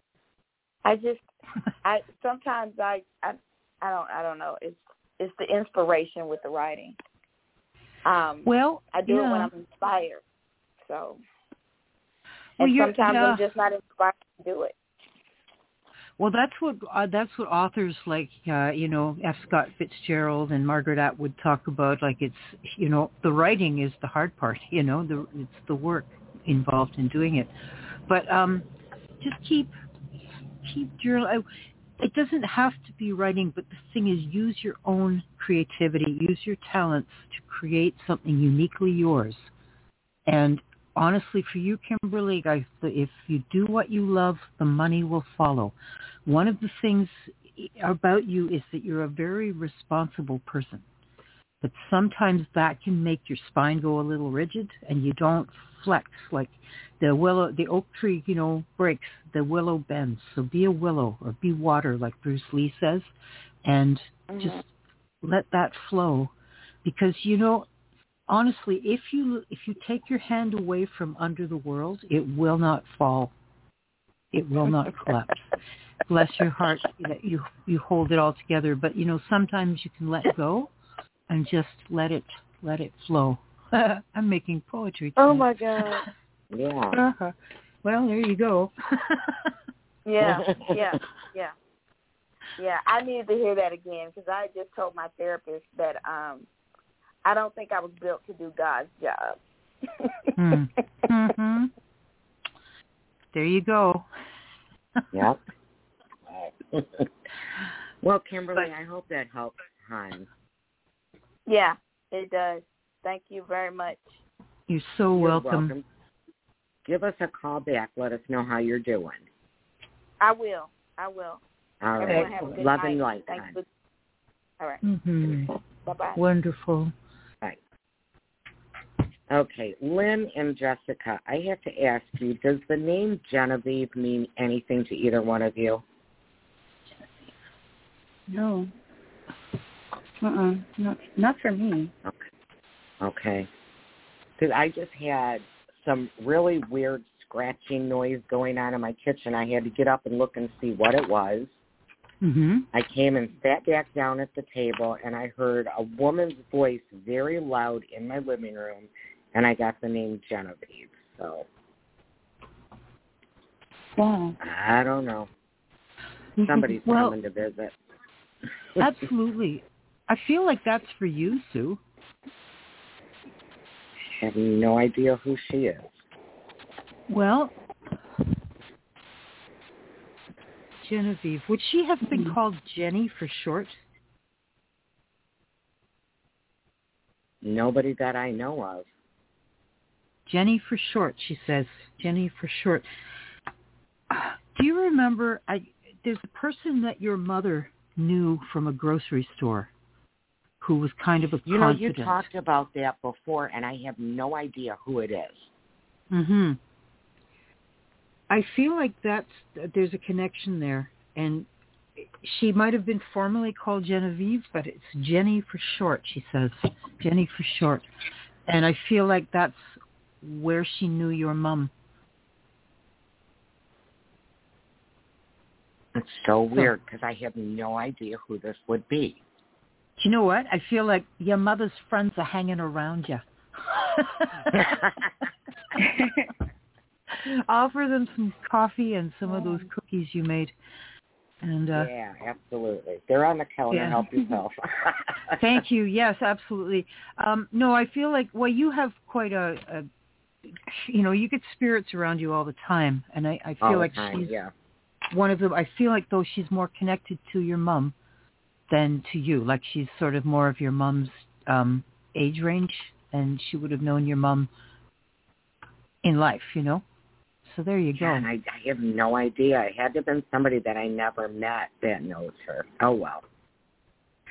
Sometimes I don't know. It's the inspiration with the writing. Well, I do it when I'm inspired. So, and sometimes I'm just not inspired to do it. Well, that's what authors like F. Scott Fitzgerald and Margaret Atwood talk about. Like it's the writing is the hard part. It's the work involved in doing it. But just keep journal. It doesn't have to be writing, but the thing is, use your own creativity, use your talents to create something uniquely yours. And honestly, for you, Kimberly, if you do what you love, the money will follow. One of the things about you is that you're a very responsible person. But sometimes that can make your spine go a little rigid, and you don't flex like the oak tree, breaks, the willow bends. So be a willow or be water, like Bruce Lee says, and just let that flow. Because honestly, if you take your hand away from under the world, it will not fall. It will not collapse. Bless your heart that you hold it all together. But sometimes you can let go and just let it flow. I'm making poetry tonight. Oh my God. Yeah. Well, there you go. Yeah. I needed to hear that again, because I just told my therapist that I don't think I was built to do God's job. Mm-hmm. There you go. Yep. Well, Kimberly, I hope that helps, hon. Yeah, it does. Thank you very much. You're so welcome. Give us a call back. Let us know how you're doing. I will. All right. Love and light. Thanks. All right. Mm-hmm. Bye-bye. Wonderful. Bye. Okay, Lynn and Jessica, I have to ask you, does the name Genevieve mean anything to either one of you? No. Not for me. Okay. Because I just had some really weird scratching noise going on in my kitchen. I had to get up and look and see what it was. Mm-hmm. I came and sat back down at the table, and I heard a woman's voice very loud in my living room, and I got the name Genevieve. So, Wow. I don't know. Somebody's coming to visit. Absolutely. I feel like that's for you, Sue. I have no idea who she is. Well, Genevieve. Would she have been called Jenny for short? Nobody that I know of. Jenny for short, she says. Jenny for short. Do you remember, there's a person that your mother knew from a grocery store who was kind of a confidant. You talked about that before, and I have no idea who it is. Mm-hmm. I feel like there's a connection there, and she might have been formerly called Genevieve, but it's Jenny for short, she says. Jenny for short. And I feel like that's where she knew your mom. It's so weird, because I have no idea who this would be. Do you know what? I feel like your mother's friends are hanging around you. Offer them some coffee and some of those cookies you made. And yeah, absolutely. They're on the counter. Yeah. Help yourself. Thank you. Yes, absolutely. No, I feel like, you have quite you get spirits around you all the time. And I feel like she's one of them. I feel like, though, she's more connected to your mom than to you. Like she's sort of more of your mom's age range, and she would have known your mom in life, So there you go. I have no idea. It had to have been somebody that I never met that knows her. Oh, well.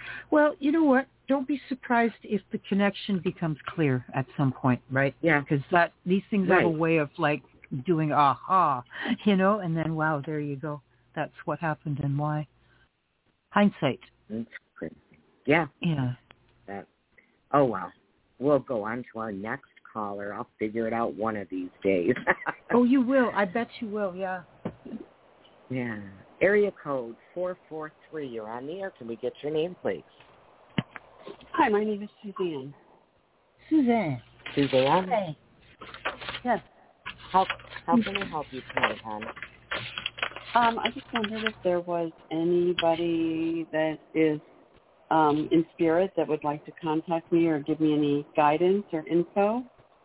Well, you know what? Don't be surprised if the connection becomes clear at some point, right? Yeah. Because these things have a way of like doing aha, you know, and then wow, there you go. That's what happened and why. Hindsight. That's crazy. Yeah. Yeah. Oh, well. We'll go on to our next caller. I'll figure it out one of these days. Oh, you will. I bet you will, yeah. Yeah. Area code 443. You're on the air. Can we get your name, please? Hi, my name is Suzanne. Suzanne. Suzanne? Hey. Yes. How can I help you tonight, hon? I just wondered if there was anybody that is in spirit that would like to contact me or give me any guidance or info.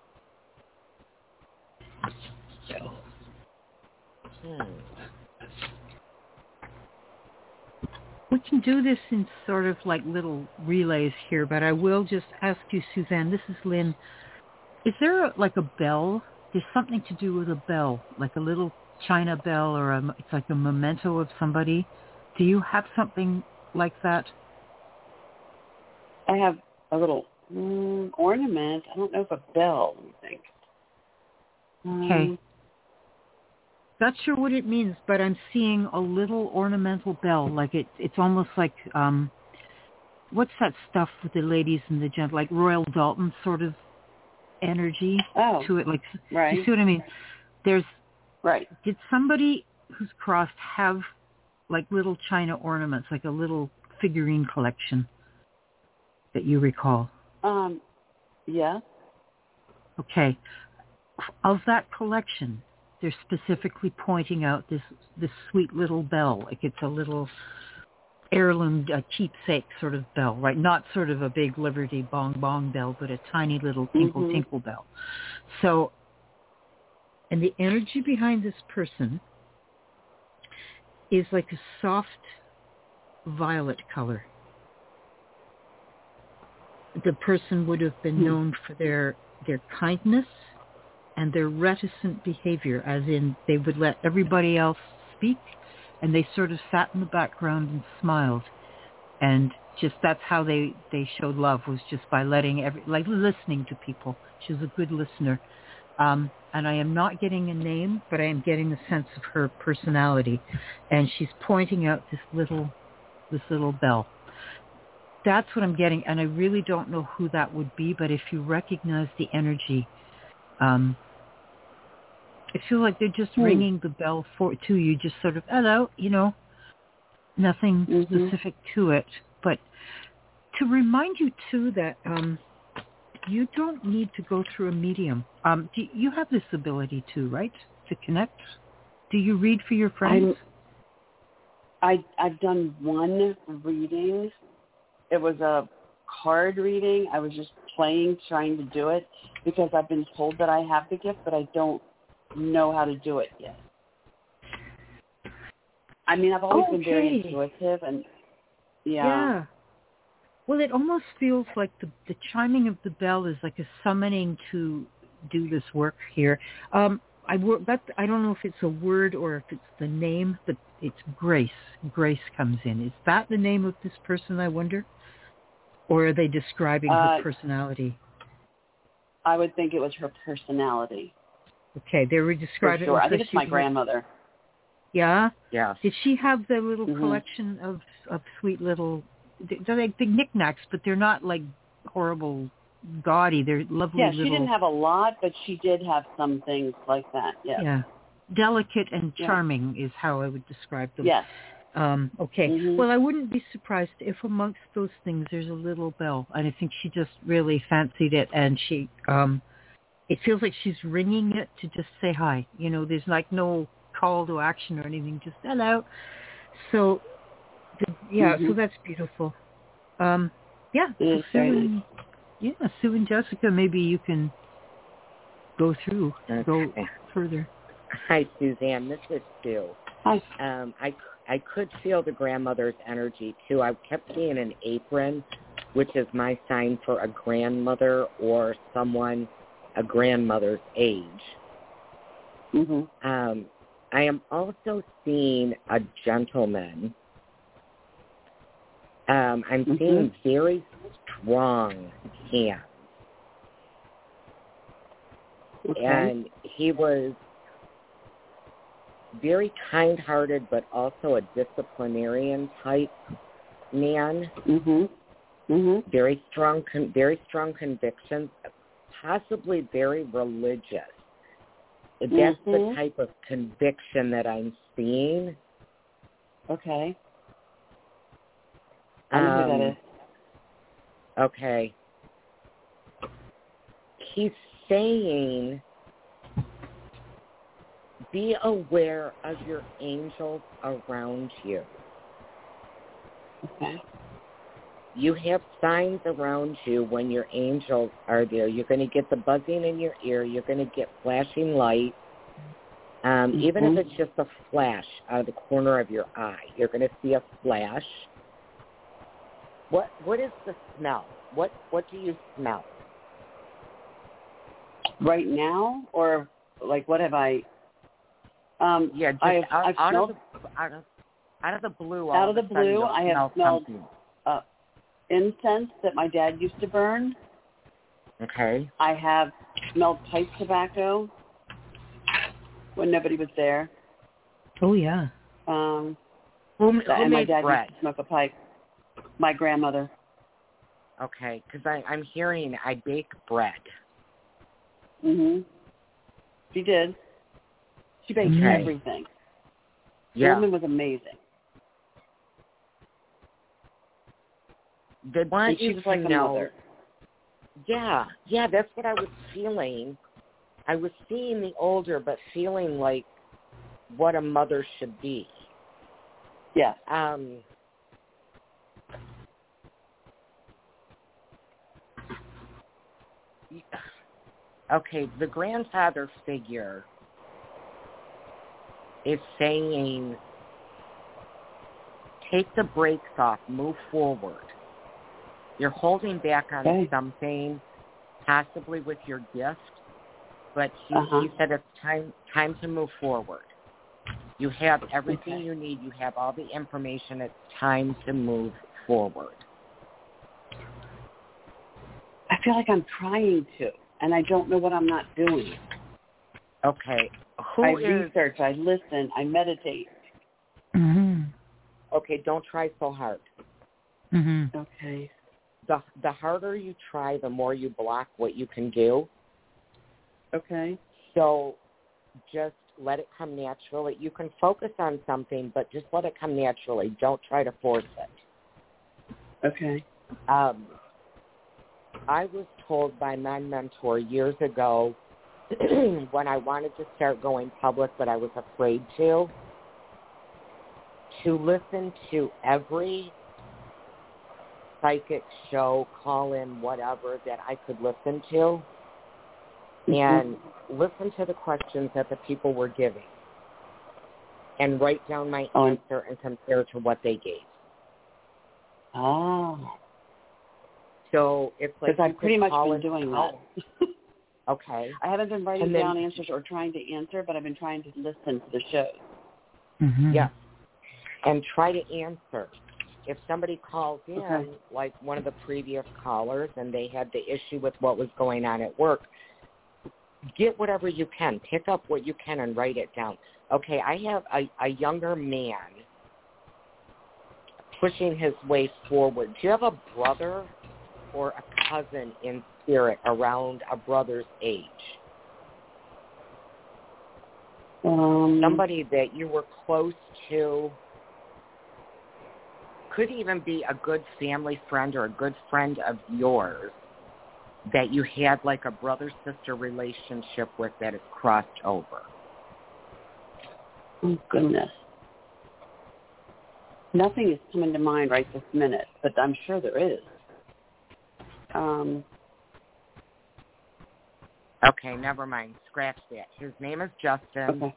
We can do this in sort of like little relays here, but I will just ask you, Suzanne, this is Lynn. Is there like a bell? There's something to do with a bell, like a little china bell or it's like a memento of somebody. Do you have something like that? I have a little ornament. I don't know if a bell, I think. Okay. Not sure what it means, but I'm seeing a little ornamental bell. Like it's almost like, what's that stuff with the ladies and the gent, like Royal Dalton sort of energy to it. Like, right. You see what I mean? Right. Did somebody who's crossed have like little china ornaments, like a little figurine collection that you recall? Yeah. Okay. Of that collection, they're specifically pointing out this sweet little bell. Like it's a little heirloom, keepsake sort of bell, right? Not sort of a big Liberty bong bong bell, but a tiny little tinkle tinkle bell. So, and the energy behind this person is like a soft violet color. The person would have been known for their kindness and their reticent behavior, as in they would let everybody else speak and they sort of sat in the background and smiled. And just that's how they showed love, was just by letting like listening to people. She was a good listener. And I am not getting a name, but I am getting a sense of her personality. And she's pointing out this little bell. That's what I'm getting. And I really don't know who that would be, but if you recognize the energy, I feel like they're just ringing the bell to you, just sort of, hello, you know, nothing specific to it. But to remind you, too, that you don't need to go through a medium. You have this ability, too, right, to connect? Do you read for your friends? I've done one reading. It was a card reading. I was just trying to do it because I've been told that I have the gift, but I don't know how to do it yet. I mean, I've always been very intuitive, and yeah. Well, it almost feels like the chiming of the bell is like a summoning to do this work here. I don't know if it's a word or if it's the name, but it's Grace. Grace comes in. Is that the name of this person, I wonder? Or are they describing her personality? I would think it was her personality. Okay, they were describing. For sure. I think it's my grandmother. Yeah? Yeah. Did she have the little collection of sweet little, they're like big knickknacks, but they're not like horrible, gaudy. They're lovely little. Yeah, she didn't have a lot, but she did have some things like that, yes. Yeah. Delicate and charming is how I would describe them. Yes. Okay. Well, I wouldn't be surprised if amongst those things there's a little bell. And I think she just really fancied it, and she, it feels like she's ringing it to just say hi. You know, there's like no call to action or anything, just hello. So, so that's beautiful. So Sue and Jessica, maybe you can go further. Hi, Suzanne. This is Sue. Hi. I could feel the grandmother's energy, too. I kept seeing an apron, which is my sign for a grandmother or someone a grandmother's age. I am also seeing a gentleman, I'm seeing very strong hands. Okay. And he was very kind-hearted, but also a disciplinarian type man. Very strong convictions, possibly very religious. That's the type of conviction that I'm seeing. Okay. I know who that is. Okay. He's saying, be aware of your angels around you. Okay. You have signs around you when your angels are there. You're going to get the buzzing in your ear. You're going to get flashing light. Even if it's just a flash out of the corner of your eye, you're going to see a flash. What is the smell? What do you smell? Right now, or like what have I? Yeah, just I've smelled out of the blue. Out of the blue, I have smelled something. Incense that my dad used to burn. Okay. I have smelled pipe tobacco when nobody was there. Oh yeah. Who and made my dad bread? used to smoke a pipe. My grandmother. Okay, because I'm hearing I bake bread. She did. She baked everything. Yeah. The woman was amazing. They want and she you was to like know. a mother. Yeah, that's what I was feeling. I was seeing the older, but feeling like what a mother should be. Yeah. Okay, the grandfather figure is saying, take the brakes off, move forward. You're holding back on something, possibly with your gift, but he said it's time to move forward. You have everything you need. You have all the information. It's time to move forward. I feel like I'm trying to, and I don't know what I'm not doing. Okay. I research, I listen, I meditate. Okay, don't try so hard. Okay. The harder you try, the more you block what you can do. Okay. So just let it come naturally. You can focus on something, but just let it come naturally. Don't try to force it. Okay. I was told by my mentor years ago when I wanted to start going public, but I was afraid to listen to every psychic show, call-in, whatever that I could listen to, and listen to the questions that the people were giving and write down my answer and compare to what they gave. So it's like I've pretty much been doing that. Okay. I haven't been writing down answers or trying to answer, but I've been trying to listen to the shows. Yeah. And try to answer. If somebody calls in, like one of the previous callers, and they had the issue with what was going on at work, get whatever you can. Pick up what you can and write it down. Okay, I have a younger man pushing his way forward. Do you have a brother or a cousin in spirit around a brother's age? Somebody that you were close to, could even be a good family friend or a good friend of yours that you had like a brother-sister relationship with that has crossed over. Oh, goodness. Nothing is coming to mind right this minute, but I'm sure there is. Okay, never mind. Scratch that. His name is Justin. Okay.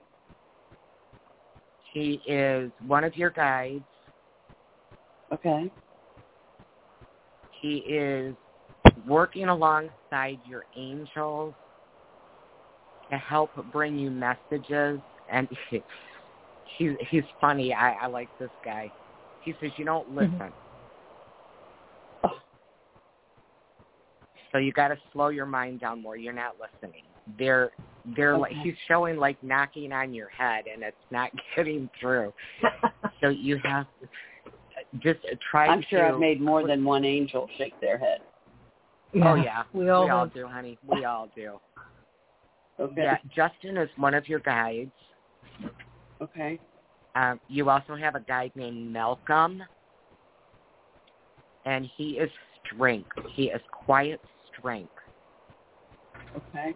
He is one of your guides. Okay. He is working alongside your angels to help bring you messages. And he's funny. I like this guy. He says, you don't listen. So you got to slow your mind down more. You're not listening. They're like, he's showing like knocking on your head, and it's not getting through. So you have to just try. I'm sure I've made more than one angel shake their head. Yeah, oh yeah, we all do, honey. We all do. Okay. Yeah, Justin is one of your guides. Okay. You also have a guide named Malcolm, and he is strength. He is quiet strength. Okay.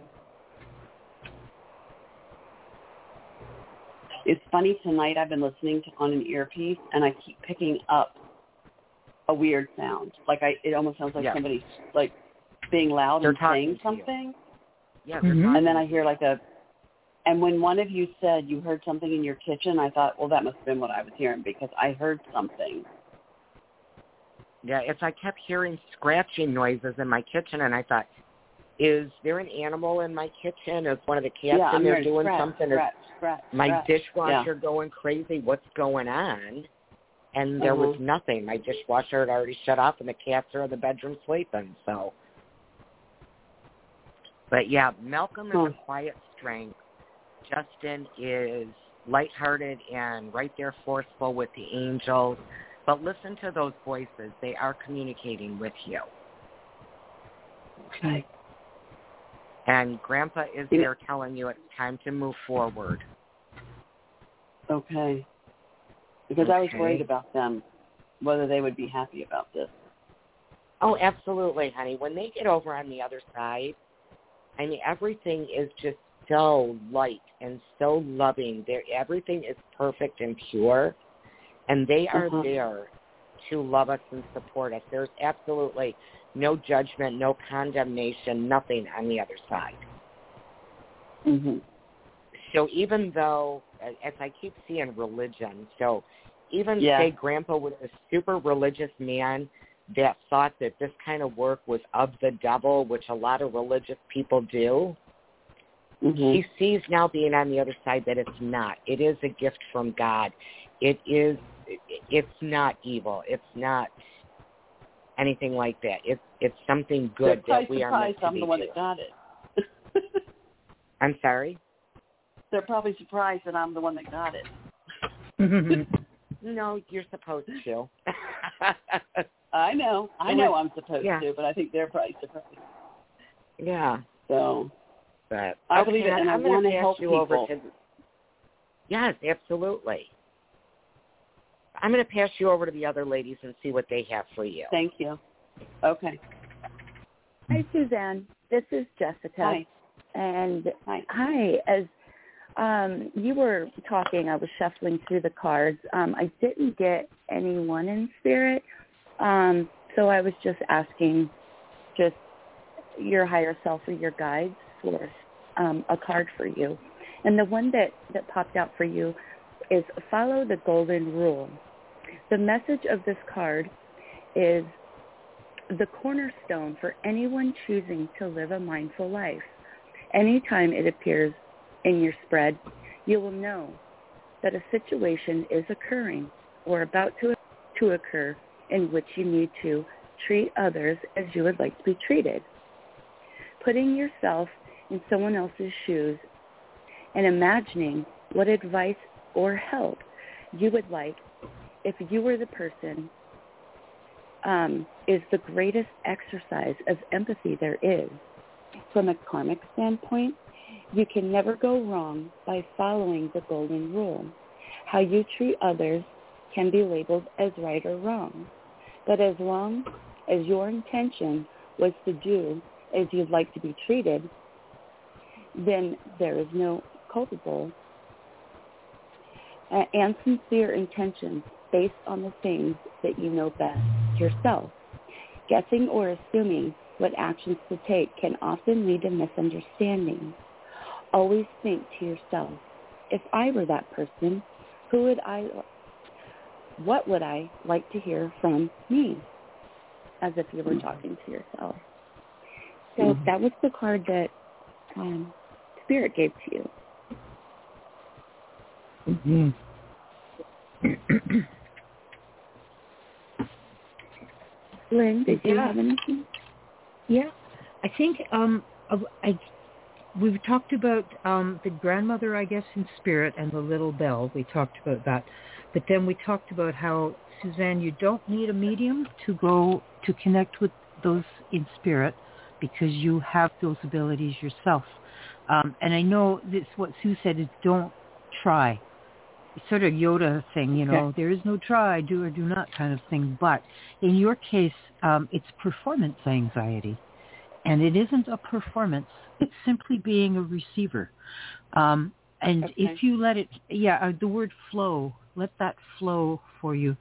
It's funny, tonight I've been listening on an earpiece, and I keep picking up a weird sound. Like it almost sounds like somebody's like being loud and saying something. Yeah. And then I hear and when one of you said you heard something in your kitchen, I thought, well, that must have been what I was hearing, because I heard something. Yeah, I kept hearing scratching noises in my kitchen, and I thought, is there an animal in my kitchen? Is one of the cats in there doing something? Scratch, my dishwasher going crazy? What's going on? And there was nothing. My dishwasher had already shut off, and the cats are in the bedroom sleeping. So, but yeah, Malcolm is a quiet strength. Justin is lighthearted and right there forceful with the angels. But listen to those voices. They are communicating with you. Okay. And Grandpa is there telling you it's time to move forward. Okay. Because I was worried about them, whether they would be happy about this. Oh, absolutely, honey. When they get over on the other side, I mean, everything is just so light and so loving. Everything is perfect and pure, and they are there to love us and support us. There's absolutely no judgment, no condemnation, nothing on the other side. Mm-hmm. So even though, as I keep seeing religion, so even say Grandpa was a super religious man that thought that this kind of work was of the devil, which a lot of religious people do, he sees now being on the other side that it's not. It is a gift from God. It's not evil. It's not anything like that. It's something good that we are meant to be doing. I'm the one that got it. I'm sorry? They're probably surprised that I'm the one that got it. No, you're supposed to. I know I'm supposed to, but I think they're probably surprised. Yeah. So, but I believe it, and I want to help people. Yes, absolutely. I'm going to pass you over to the other ladies and see what they have for you. Thank you. Okay. Hi, Suzanne. This is Jessica. Hi. And hi. As you were talking, I was shuffling through the cards. I didn't get anyone in spirit, so I was just asking just your higher self or your guides for a card for you. And the one that popped out for you is follow the golden rule. The message of this card is the cornerstone for anyone choosing to live a mindful life. Anytime it appears in your spread, you will know that a situation is occurring or about to occur in which you need to treat others as you would like to be treated. Putting yourself in someone else's shoes and imagining what advice or help you would like if you were the person is the greatest exercise of empathy there is. From a karmic standpoint, you can never go wrong by following the golden rule. How you treat others can be labeled as right or wrong. But as long as your intention was to do as you'd like to be treated, then there is no culpable and sincere intention based on the things that you know best yourself. Guessing or assuming what actions to take can often lead to misunderstanding. Always think to yourself, if I were that person, what would I like to hear from me? As if you were talking to yourself. So that was the card that Spirit gave to you. Mm-hmm. Lynn, did you have anything? Yeah. I think we've talked about the grandmother, I guess, in spirit, and the little bell. We talked about that. But then we talked about how, Suzanne, you don't need a medium to go to connect with those in spirit because you have those abilities yourself. And I know this, what Sue said is don't try. It's sort of Yoda thing, there is no try, do or do not kind of thing. But in your case, it's performance anxiety. And it isn't a performance. It's simply being a receiver. And if you let it, the word flow, let that flow for you.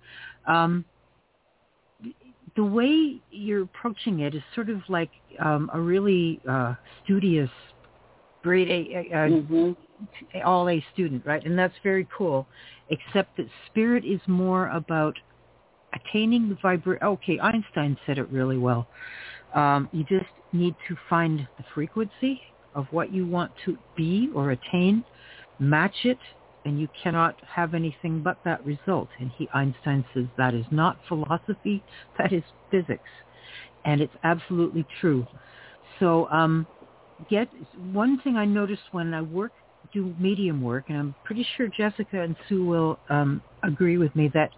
The way you're approaching it is sort of like a really studious, grade A, all A student, right? And that's very cool, except that spirit is more about attaining the vibration. Okay, Einstein said it really well. You just need to find the frequency of what you want to be or attain, match it, and you cannot have anything but that result. And Einstein says that is not philosophy, that is physics. And it's absolutely true. So one thing I noticed when I do medium work, and I'm pretty sure Jessica and Sue will agree with me, that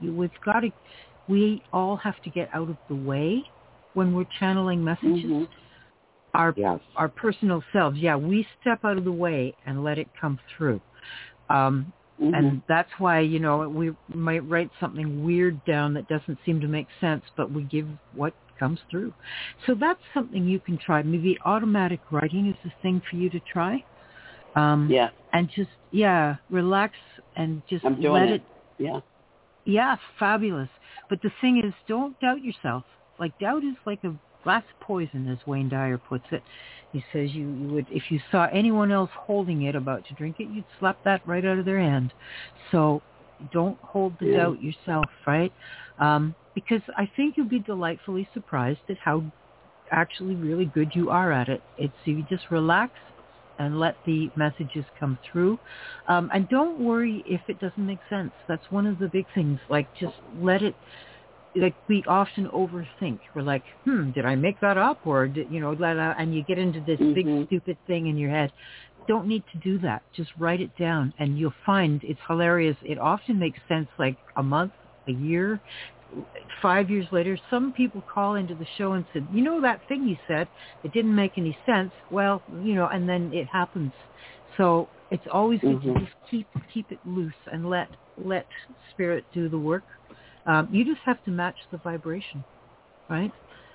we all have to get out of the way when we're channeling messages. Our personal selves, we step out of the way and let it come through. And that's why, we might write something weird down that doesn't seem to make sense, but we give what comes through. So that's something you can try. Maybe automatic writing is the thing for you to try. And just, relax and just let it. Yeah, fabulous. But the thing is, don't doubt yourself. Like, doubt is like a glass of poison, as Wayne Dyer puts it. He says you would, if you saw anyone else holding it about to drink it, you'd slap that right out of their hand. So don't hold the doubt yourself, right? Because I think you'll be delightfully surprised at how actually really good you are at it. It's you just relax and let the messages come through. And don't worry if it doesn't make sense. That's one of the big things. Like, just let it. Like, we often overthink. We're like, did I make that up? Or, and you get into this big stupid thing in your head. Don't need to do that. Just write it down, and you'll find it's hilarious. It often makes sense like a month, a year, 5 years later. Some people call into the show and said, that thing you said, it didn't make any sense. Well, and then it happens. So it's always good to just keep it loose and let spirit do the work. You just have to match the vibration, right?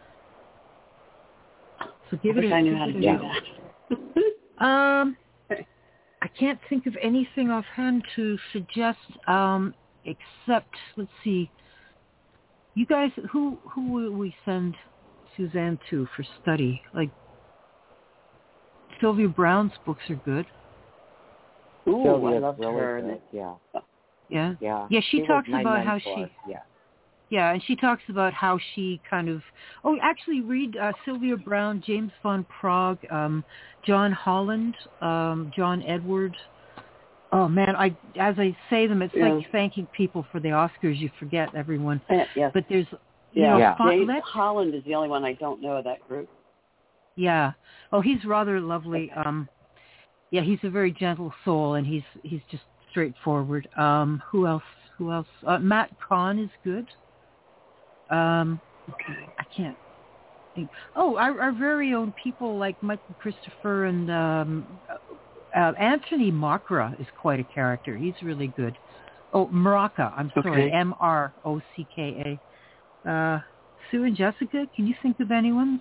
So give it. I knew how to do that. I can't think of anything offhand to suggest, except, let's see. You guys, who will we send Suzanne to for study? Like, Sylvia Browne's books are good. Ooh, Sylvia's I loved really her. good. Yeah, she talks about how she... Yeah, and she talks about how she kind of... Oh, actually, read Sylvia Browne, James Van Praagh, John Holland, John Edward. Oh, man, as I say them, it's like thanking people for the Oscars. You forget everyone. Yes. But there's... James Holland is the only one I don't know of that group. Yeah. Oh, he's rather lovely. He's a very gentle soul, and he's just straightforward. Who else? Matt Kahn is good. I can't think. Oh, our very own people like Michael Christopher and Anthony Mockra is quite a character. He's really good. Oh, Mrocka. I'm sorry. Mrocka. Sue and Jessica, can you think of anyone's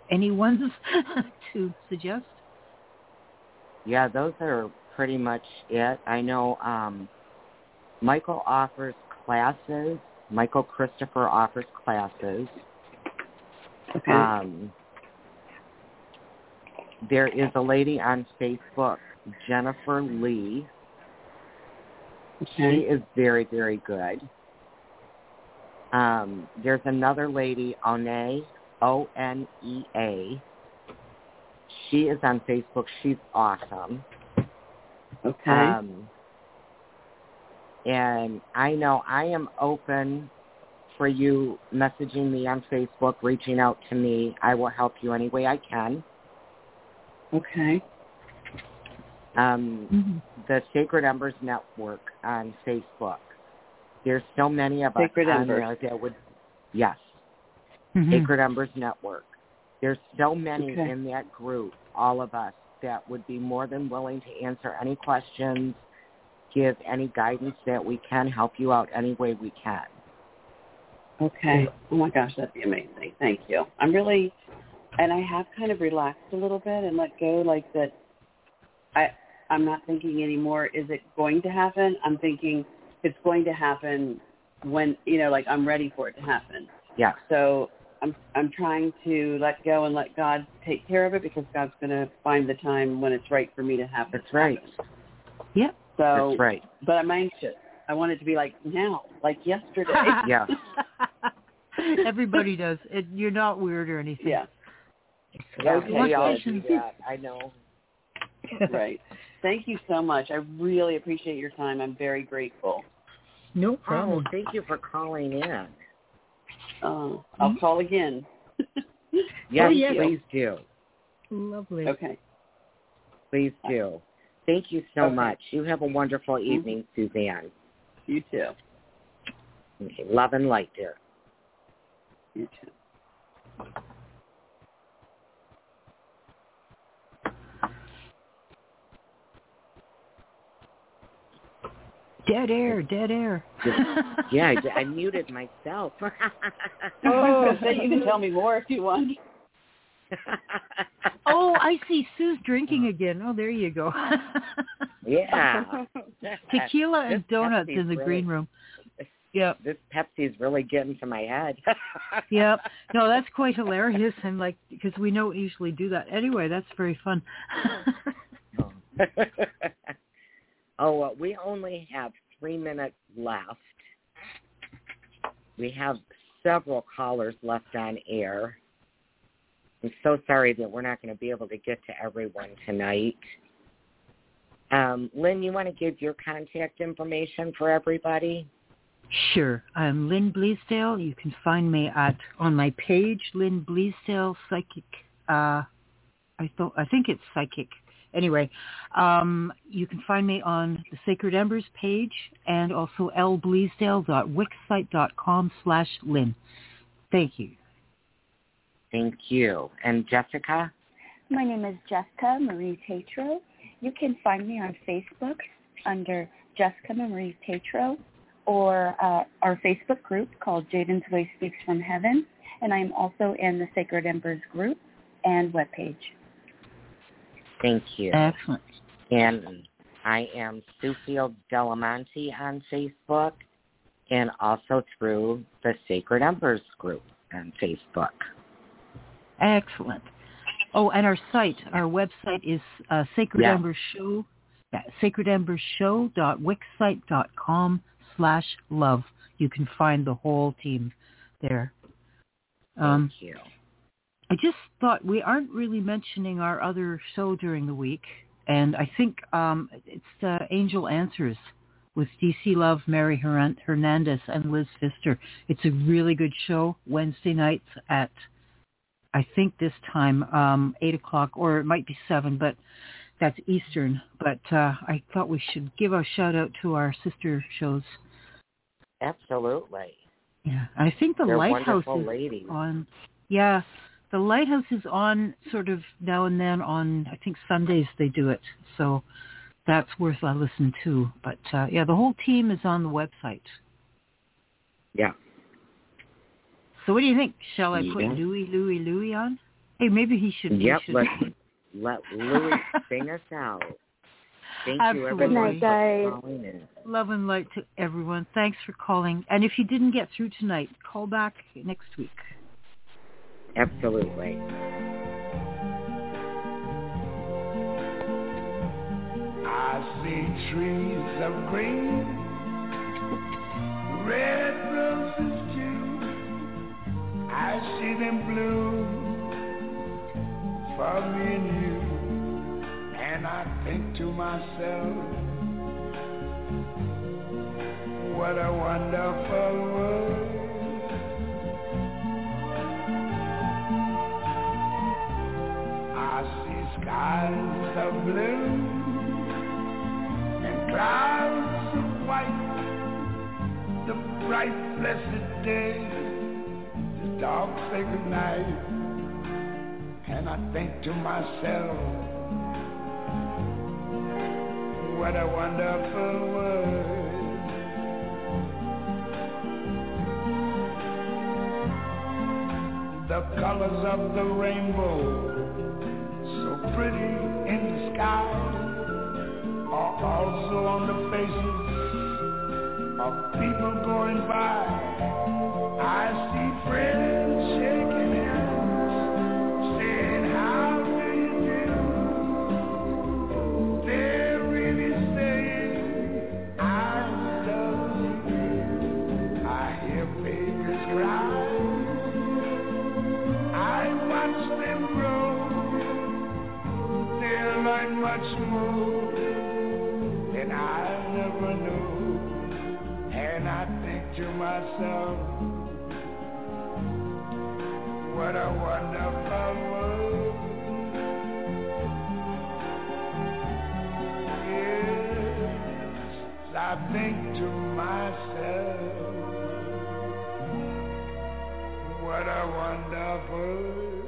to suggest? Yeah, those are pretty much it. I know Michael offers classes. Michael Christopher offers classes. Okay. There is a lady on Facebook, Jennifer Lee. She is very, very good. There's another lady, Onea, O-N-E-A. She is on Facebook. She's awesome. Okay. And I know I am open for you messaging me on Facebook, reaching out to me. I will help you any way I can. Okay. The Sacred Embers Network on Facebook. There's so many of Sacred us on Embers. there that would, yes, Sacred Embers Network. There's so many in that group, all of us, that would be more than willing to answer any questions, give any guidance that we can, help you out any way we can. Okay. Oh, my gosh, that'd be amazing. Thank you. I'm really, and I have kind of relaxed a little bit and let go, like that I'm not thinking anymore, is it going to happen? I'm thinking it's going to happen when, like I'm ready for it to happen. Yeah. So I'm trying to let go and let God take care of it, because God's going to find the time when it's right for me to have it. That's right. Yep. So, that's right. But I'm anxious. I want it to be like now, like yesterday. Yeah. Everybody does. You're not weird or anything. Yeah. Yeah, Okay, we all do that. I know. Right. Thank you so much. I really appreciate your time. I'm very grateful. No problem. Oh, thank you for calling in. I'll call again. Yes, please do. Lovely. Okay. Please do. Thank you so much. You have a wonderful evening, Suzanne. You too. Okay. Love and light, dear. You too. Dead air. Yeah, I muted myself. Oh, so you can tell me more if you want. Oh, I see. Sue's drinking again. Oh, there you go. Yeah. Tequila and donuts Pepsi's in the green room. Yep. This Pepsi's really getting to my head. Yep. No, that's quite hilarious. I'm like, because we don't usually do that. Anyway, that's very fun. We only have 3 minutes left. We have several callers left on air. I'm so sorry that we're not going to be able to get to everyone tonight. Lynn, you want to give your contact information for everybody? Sure. I'm Lynn Bleasdale. You can find me on my page, Lynn Bleasdale Psychic. I think it's Psychic. Anyway, you can find me on the Sacred Embers page and also lbleasdale.wixsite.com/Lynn. Thank you. Thank you. And Jessica? My name is Jessica Marie Tatro. You can find me on Facebook under Jessica Marie Tatro, or our Facebook group called Jaden's Way Speaks from Heaven. And I'm also in the Sacred Embers group and webpage. Thank you. Excellent. And I am Sue Fields Delamonte on Facebook, and also through the Sacred Embers group on Facebook. Excellent. Oh, and our website is Sacred Embers Show, sacredenbersshow.wixsite.com/love. You can find the whole team there. Thank you. I just thought we aren't really mentioning our other show during the week, and I think it's Angel Answers with DC Love, Mary Hernandez, and Liz Pfister. It's a really good show, Wednesday nights at, I think this time, 8 o'clock, or it might be 7, but that's Eastern. But I thought we should give a shout-out to our sister shows. Absolutely. Yeah, I think the They're Lighthouse is ladies. on. Yeah, the Lighthouse is on sort of now and then on, I think Sundays they do it. So that's worth a listen to. But, the whole team is on the website. Yeah. So what do you think? Shall I put Louie on? Hey, maybe he should. Yep, let Louie sing us out. Thank you, everyone, Good night, guys. for calling in. Love and light to everyone. Thanks for calling. And if you didn't get through tonight, call back next week. Absolutely. I see trees of green, red roses too. I see them bloom for me and you. And I think to myself, what a wonderful world. I see skies blue and clouds of white. The bright, blessed day, the dark, sacred night. And I think to myself, what a wonderful world. The colors of the rainbow, so pretty in the sky, are also on the faces of people going by. I see friends shaking hands, saying, how do you do? They're really saying, I love you. I hear babies cry. I watch them grow. They'll learn much more than I never knew. And I think to myself, what a wonderful world. Yes, I think to myself, what a wonderful world.